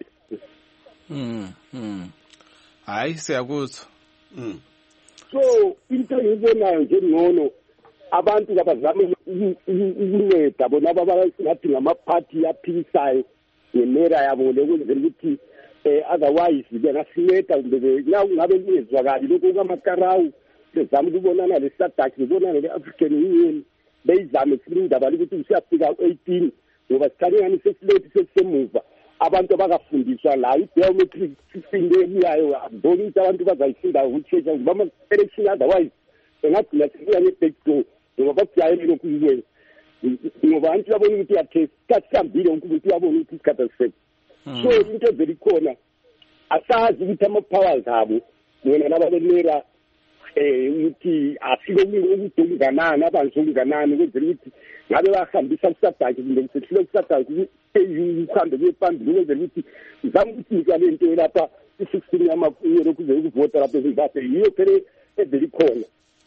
A: Hayi siyakuzwa.
J: So into engibonayo nje ngcono abantu kabazame ukunceda bona abasingathi ngamaphathi aphikisayo ngemera yabo lekwenzela ukuthi otherwise bengasinceda kumbe ngabe lingezwakali lokhu kamakarawu bezama ukubonana leSADC, bebonana le-African Union, beyizame sile indaba ukuthi usiyafika 18 ngoba sikhanyani sesilate sesisemuva. abantu abakafundiswa la i-biometric system leyayo angiboni ukuthi abantu bazayifunda ngokushesha ngoba ama-election otherwise engagcina sekuya nge-backdoor ngoba bakujayele lokhu kukwenza ngoba abantu uyabona ukuthi isikhathi sihambile wonke umuntu uyabona ukuthi isikhathi asisekho so into vele ikhona asazi ukuthi ama-powers abo wena nabalemera ukuthi afike ukuthi okunganani abantu okunganani ukwenzela ukuthi ngabe bahambisa kusadaki kumbe kusehlule kusadaki ukuhambe kuye phambili ukwenzela ukuthi ngizama ukuthi ngikale nto lapha i-16 yamaphunyelo kuze ukuvota lapha eZimbabwe yiyo phela evele ikhona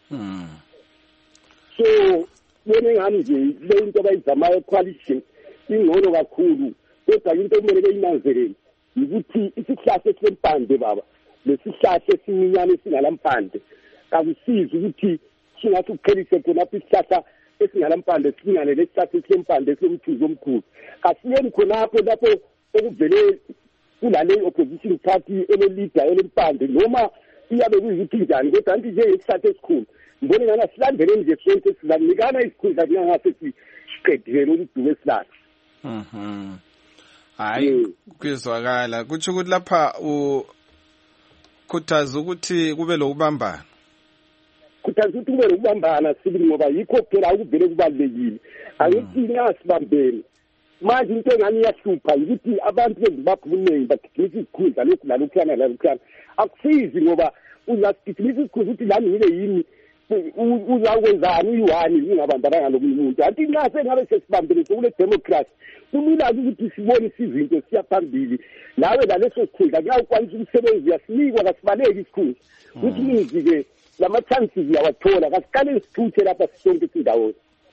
J: so yena ngami nje le into abayizamayo coalition ingcono kakhulu kodwa into ekumele beyinanzelele ukuthi isihlahla esempande baba lesihlahla esiminyane esingalampande akusizi ukuthi singathi ukuphelise khona apho isihlahla esingalampande singane lesihlahla esempande esomthuzo omkhulu kasiyeni khonapho lapho okuvele kulale opposition party elelida elempande noma iyabe kuyikuthi njani kodwa anti nje isihlahla esikhulu ngibona ngana silandele nje sonke sizanikana isikhundla ngase siqedile ukudume sihlahla
A: hayi kuyezwakala kuthi ukuthi lapha ukhuthaza ukuthi kube lokubambana
J: khuthaza ukuthi kube lokubambana sibili ngoba yikho phela ukuvele kubalekile angithi ngasibambene manje into engani yahlupha ukuthi abantu bezibaphumeni bagijimisa isikhundla lokhu lalokhana lalokhana akusizi ngoba uzagijimisa isikhundla ukuthi lami ngile yini uzakwenzani uyiwani ngingabambananga lomunye umuntu anti nxa sengabe sesibambele sekule democracy kulula ukuthi sibone izinto siya phambili nawe laleso sikhundla kuyakwanisa ukusebenza yasinikwa kasibaleki isikhundla ukuthi nizi-ke lama-chances yawathola kasiqale sithuthe lapha sisonke sindawoni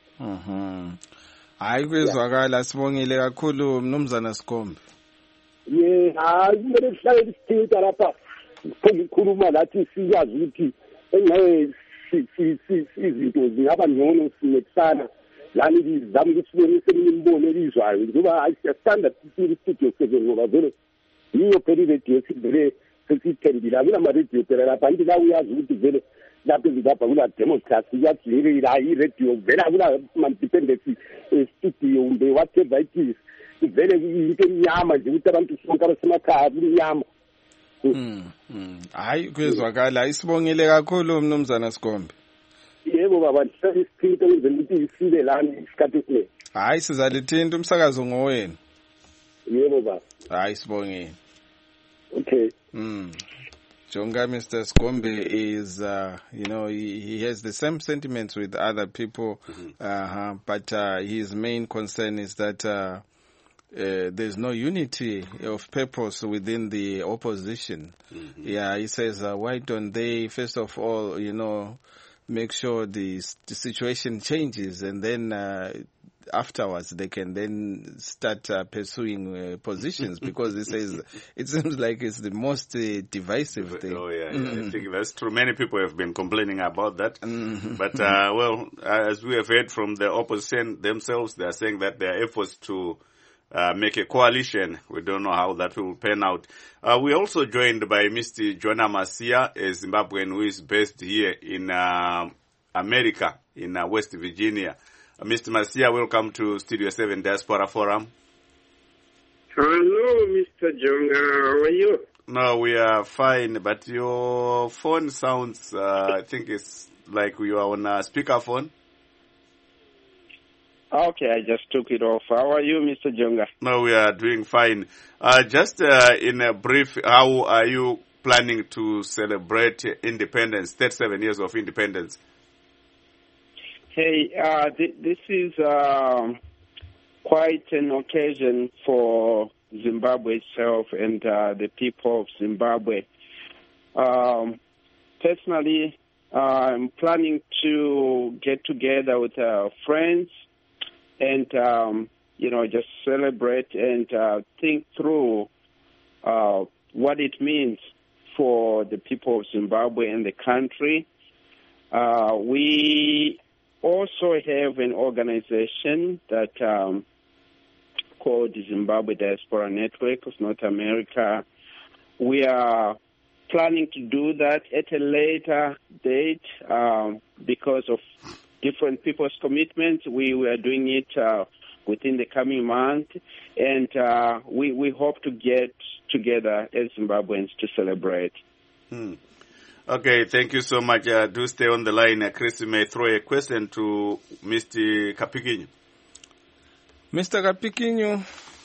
A: hayi kwezwakala sibongile kakhulu mnumzana Sikhombe
J: hayi kumele sihlale sithinta lapha sikhuluma lathi sikwazi ukuthi engeke izinto zingaba ngcono sinexana lani ngizama ukuthi sibonise imbono elizwayo ngoba hayi siyastanda studio 7 ngoba vele yiyo phela i-radio sivele sesithembile akunama-radio phela lapha anti la uyazi ukuthi vele lapho eZimbabwe kula democracy kuyajike la i-radio vele akuna-independence studio kumbe whatever it is vele into emnyama nje ukuthi abantu sonke abasemakhaya kumnyama
A: hayi kuyezwakala isibongile kakhulu mnumzana Sikhombe
J: yebo baba isiphinto kwenzela ukuthi isile lana isikhathi esiningi
A: hayi sizalithinta umsakazo ngowenu
J: yebo baba
A: hayi sibongile
J: okay
A: Jonga Mr. Sikhombe is he has the same sentiments with other people but his main concern is that there's no unity of purpose within the opposition. Yeah, he says, why don't they, first of all, make sure the situation changes and then afterwards they can then start pursuing positions because he says it seems like it's the most divisive thing.
B: Oh, yeah, I think that's true. Many people have been complaining about that. But, as we have heard from the opposition themselves, they are saying that their efforts to make a coalition. We don't know how that will pan out. We're also joined by Mr. Jonah Masia, a Zimbabwean who is based here in America, in West Virginia. Mr. Masia, welcome to Studio 7 Diaspora Forum.
K: Hello, Mr. Jonga. How are you?
B: No, we are fine, but your phone sounds, I think it's like you are on a speakerphone.
K: Okay, I just took it off. How are you, Mr. Jonga?
B: No, we are doing fine. Just in a brief, how are you planning to celebrate independence, 37 years of independence?
K: Hey, this is quite an occasion for Zimbabwe itself and the people of Zimbabwe. Personally, I'm planning to get together with friends and, just celebrate and think through what it means for the people of Zimbabwe and the country. We also have an organization that called the Zimbabwe Diaspora Network of North America. We are planning to do that at a later date because of different people's commitments. We were doing it within the coming month, and we hope to get together as Zimbabweans to celebrate.
B: Okay, thank you so much. Do stay on the line. Chris may throw a question to Mr. Kapikinyu.
A: Mr. Kapikinyu.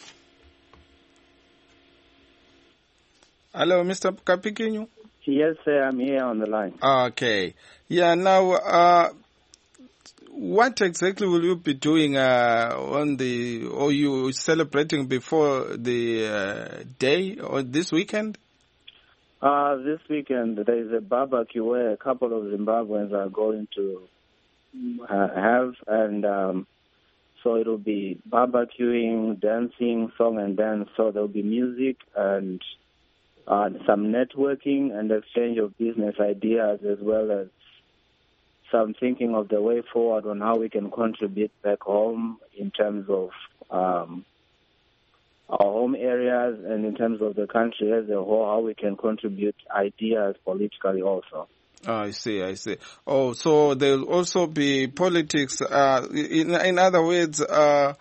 A: Hello, Mr. Kapikinyu.
D: Yes, sir, I'm here on the line.
A: Okay. Yeah, now, what exactly will you be doing or you celebrating before the day or this weekend?
D: This weekend there is a barbecue where a couple of Zimbabweans are going to have, and so it will be barbecuing, dancing, song and dance. So there will be music and some networking and exchange of business ideas, as well as some thinking of the way forward on how we can contribute back home in terms of our home areas and in terms of the country as a whole, how we can contribute ideas politically also.
A: I see. Oh, so there will also be politics. In other words, are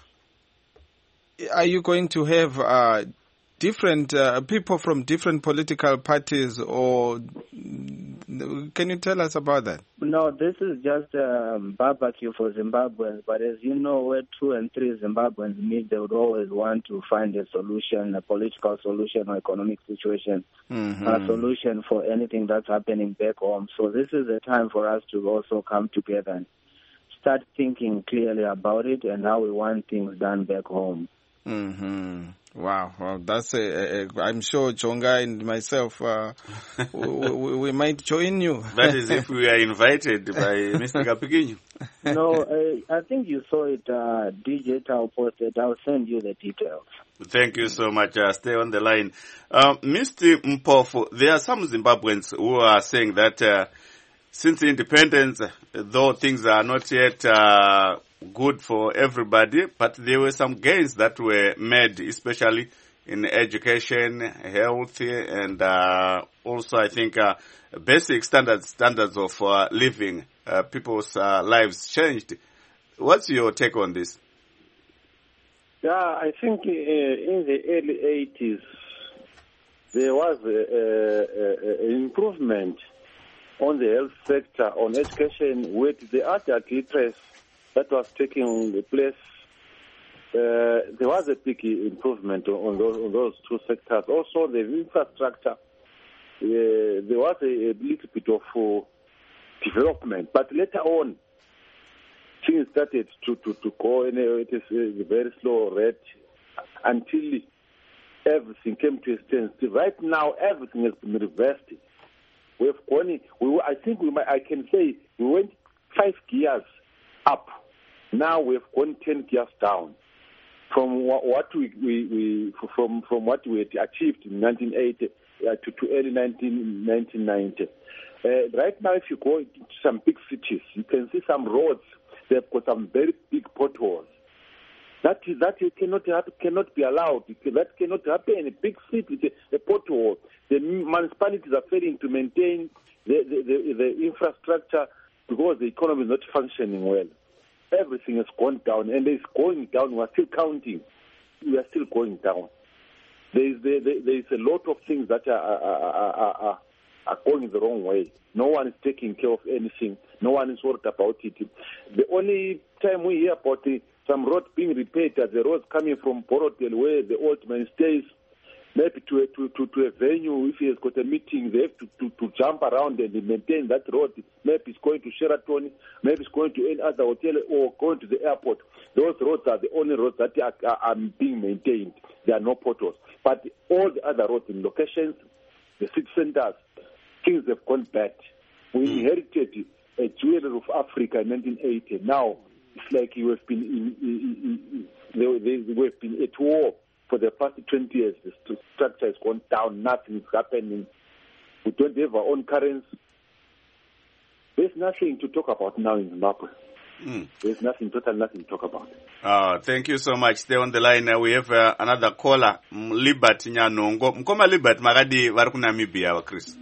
A: you going to have different people from different political parties, or can you tell us about that?
D: No, this is just a barbecue for Zimbabweans, but as you know, where 2 and 3 Zimbabweans meet, they would always want to find a solution, a political solution or economic situation, a solution for anything that's happening back home. So this is a time for us to also come together and start thinking clearly about it and how we want things done back home.
A: Wow, well, that's I'm sure Jonga and myself, we might join you.
B: That is if we are invited by Mr. Kapikinyu.
D: No, I think you saw it, DJ Tao posted. I'll send you the details.
B: Thank you so much. Stay on the line. Mr. Mpofu, there are some Zimbabweans who are saying that since independence, though things are not yet good for everybody, but there were some gains that were made, especially in education, health, and also I think basic standards of living. People's lives changed. What's your take on this?
C: Yeah, I think in the early 80s there was an improvement on the health sector, on education, with the adult literacy that was taking place. There was a big improvement on those two sectors. Also, the infrastructure, there was a little bit of development, but later on, things started to go in a very slow rate until everything came to a standstill. Right now, everything has been reversed. We've gone. I can say we went 5 gears up. Now we've gone 10 gears down from what we had achieved in 1980 to early 1990. Right now, if you go to some big cities, you can see some roads. They've got some very big potholes. That cannot be allowed. That cannot happen. A big city, a pothole. The municipalities are failing to maintain the infrastructure because the economy is not functioning well. Everything has gone down, and it's going down. We are still counting. We are still going down. There is a lot of things that are going the wrong way. No one is taking care of anything. No one is worried about it. The only time we hear about some road being repaired, the roads coming from Borodale, where the old man stays, maybe to a venue. If he has got a meeting, they have to jump around and maintain that road. Maybe it's going to Sheraton, maybe it's going to any other hotel or going to the airport. Those roads are the only roads that are being maintained. There are no potholes. But all the other roads in locations, the city centers, things have gone bad. We inherited a jewel of Africa in 1980. Now it's like we have been at war for the past 20 years. The structure has gone down. Nothing is happening. We don't have our own currency. There's nothing to talk about now in Zimbabwe. There's nothing to talk about.
B: Thank you so much. Stay on the line. We have another caller, Libert Nyanongo. Mkoma Libert, magadi vari kunamibia wa Chris.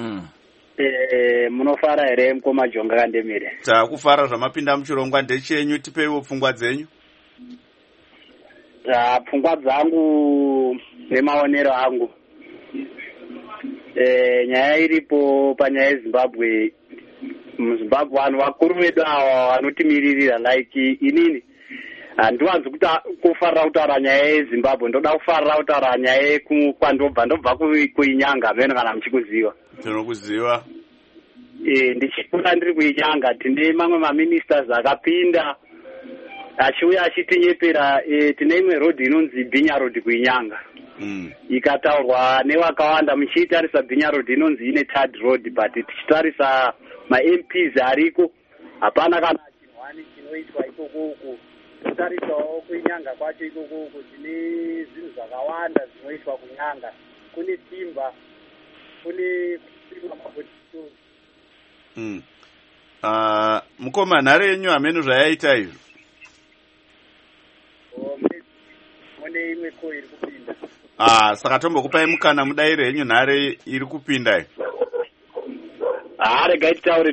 L: Munofara ere mkoma jonga kandemire.
B: Takufara zvamapinda muchirongwa ndechenyu, tipeiwo pfungwa dzenyu.
L: pfungwa dzangu nemaonero angu, nyaya iripo panyaya yeZimbabwe. MuZimbabwe vanhu vakuru vedu ava vanotimiririra, like inini handiwanzi kufarira kutaura nyaya yeZimbabwe, ndoda kufarira kutaura nyaya ndobva kuinyanga. Mene kana muchikuziva?
B: Tinokuziva.
L: Ndichikura ndiri kuinyanga, tine mamwe maministers akapinda achiuya achitinyepera. Tine imwe road inonzi Bhinya Road kuinyanga, ikataurwa nevakawanda. Muchitarisa Bhinya Road inonzi ine third road, but tichitarisa ma-MPs ariko hapana kana chinhwani chinoitwa ikokoko. Totarisawo kuinyanga kwacho ikokoko tine zvinhu zvakawanda zvinoitwa kunyanga. Kune timba, kune mabhotiso.
B: Mukoma, nhare yenyu hamene zvayaita izvo?
L: Mune imwe ko iri kupinda.
B: Saka tombokupai mukana mudaire henyu nhare iri kupinda.
L: Regai titaure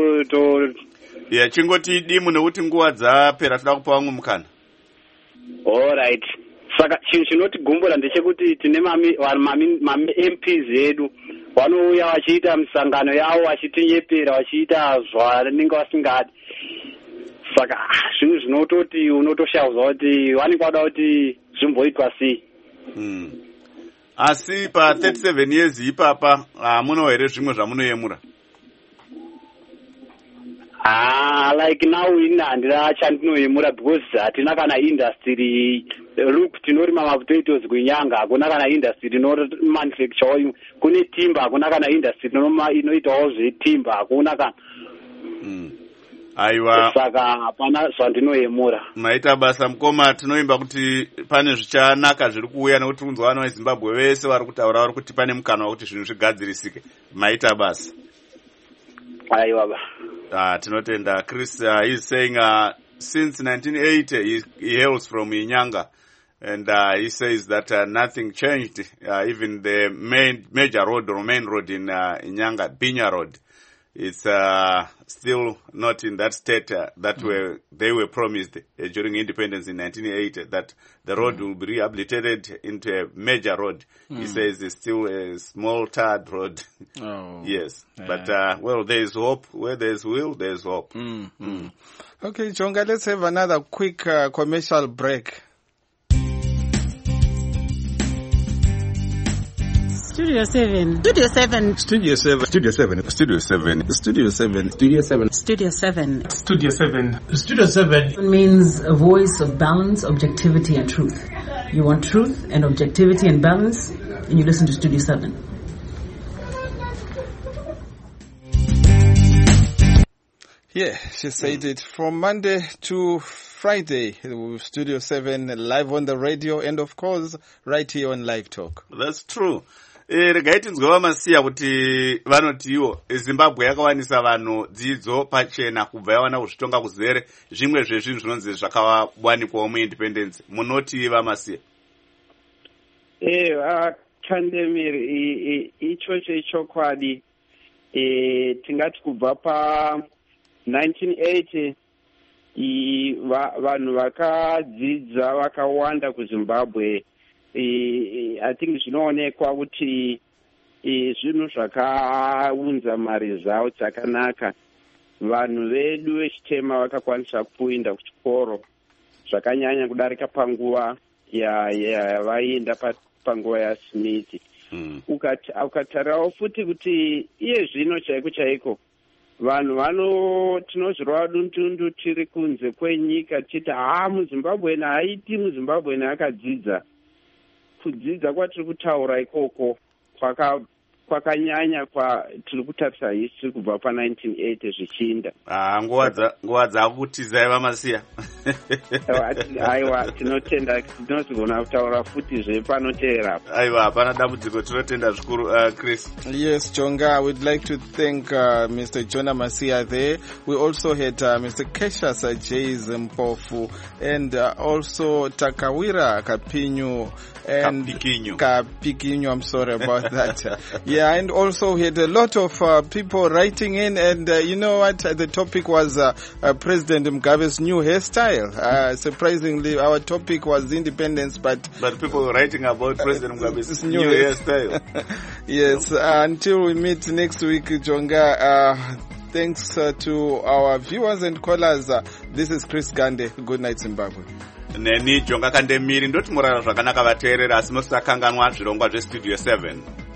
B: chingoti dimu nekuti nguva dzapera, toda kupa vamwe mukana.
L: Alright. Saka chinhu chinotigumbura ndechekuti tine ma-MPs edu vanouya vachiita misangano yavo vachitinyepera, vachiita zvanenge vasingadi. Saka zvinhu zvinototi unotoshauzwa kuti vanenge vada kuti zvimboitwa sei.
B: Asi pa 37 years ipapa hamuno here zvimwe zvamunoyemura?
L: Like now ini handina chandinoyemura because hatina kana industry. Look, tinorima mapotatoes kuinyanga, hakuna kana industry inomanufacture. Kune timber, hakuna kana industry inoitawo zvetimber, hakuna kana.
B: Aiwa.
L: Saka hapana zvandinoyemura.
B: Maita basa mukoma, tinoimba kuti pane zvichanaka zviri kuuya nekuti unzwa vana veZimbabwe vese vari kutaura vari kuti pane mukana wekuti zvinhu zvigadzirisike. Maita basa.
L: Aiwa ba.
B: Tinotenda. Chris is saying since 1980 he hails from Inyanga, and he says that nothing changed. Even the major road or main road in Inyanga, Bhinya Road, it's still not in that state that they were promised during independence in 1980, that the road will be rehabilitated into a major road. He says it's still a small tarred road. Yes. But well, there is hope. Where there is will, there is hope.
A: Okay, Jonga, let's have another quick commercial break.
G: Studio 7. Studio 7.
M: Studio 7. Studio 7. Studio 7. Studio 7. Studio 7.
G: Studio 7.
M: Studio 7. Studio 7
N: means a voice of balance, objectivity, and truth. You want truth and objectivity and balance, and you listen to Studio 7.
A: Yeah, she said it from Monday to Friday, Studio 7 live on the radio, and of course, right here on Live Talk.
B: That's true. Regai tinzwa vamasiya kuti vanoti iwo Zimbabwe yakawanisa vanhu dzidzo pachena kubva yawana kuzvitonga kuzere, zvimwe zvezvinhu zvinonzi zvakawanikwawo muindependence. Munoti vamasiya?
K: Chandemir, ichocho ichokwadi. Tingati kubva pa 1980 vanhu vakadzidza vakawanda kuZimbabwe. I think zvinoonekwa kuti zvinhu zvakaunza maresults akanaka. Vanhu vedu vechitema vakakwanisa kuenda kuchikoro zvakanyanya kudarika panguva yavaienda panguva yaSmith. Ukatarirawo futi kuti iye zvino chaiko chaiko vanhu tinozvirova duntundu tiri kunze kwenyika tichiti muZimbabwe haiti muZimbabwe akadzidza. Kudzidza kwatiri kutaura ikoko kwakanyanya tiri kutarisa history kubva pa1980 zvichiinda.
B: Nguva dzakutizai vamasiya.
K: Aiwa, tinotenda tinozogona kutaura futi zvepanoteera.
B: Aiwa, hapana dambudziko, tinotenda zvikuru. Chris.
A: Yes, Jonga, we'd like to thank Mr. Jonah Masiya there. We also had Mr. Keshasa J. Mpofu and also Takawira Kapinyu And Kapikinho, I'm sorry about that. Yeah, and also we had a lot of people writing in, and you know what? The topic was President Mugabe's new hairstyle. Surprisingly, our topic was independence, but
B: people were writing about President Mugabe's new hairstyle.
A: Yes, until we meet next week, Jonga. Thanks to our viewers and callers. This is Chris Gande. Good night, Zimbabwe.
B: Neni Jonga Kandemiri ndoti murara zvakanaka vateerera asi musisakanganwa zvirongwa zvestudio 7.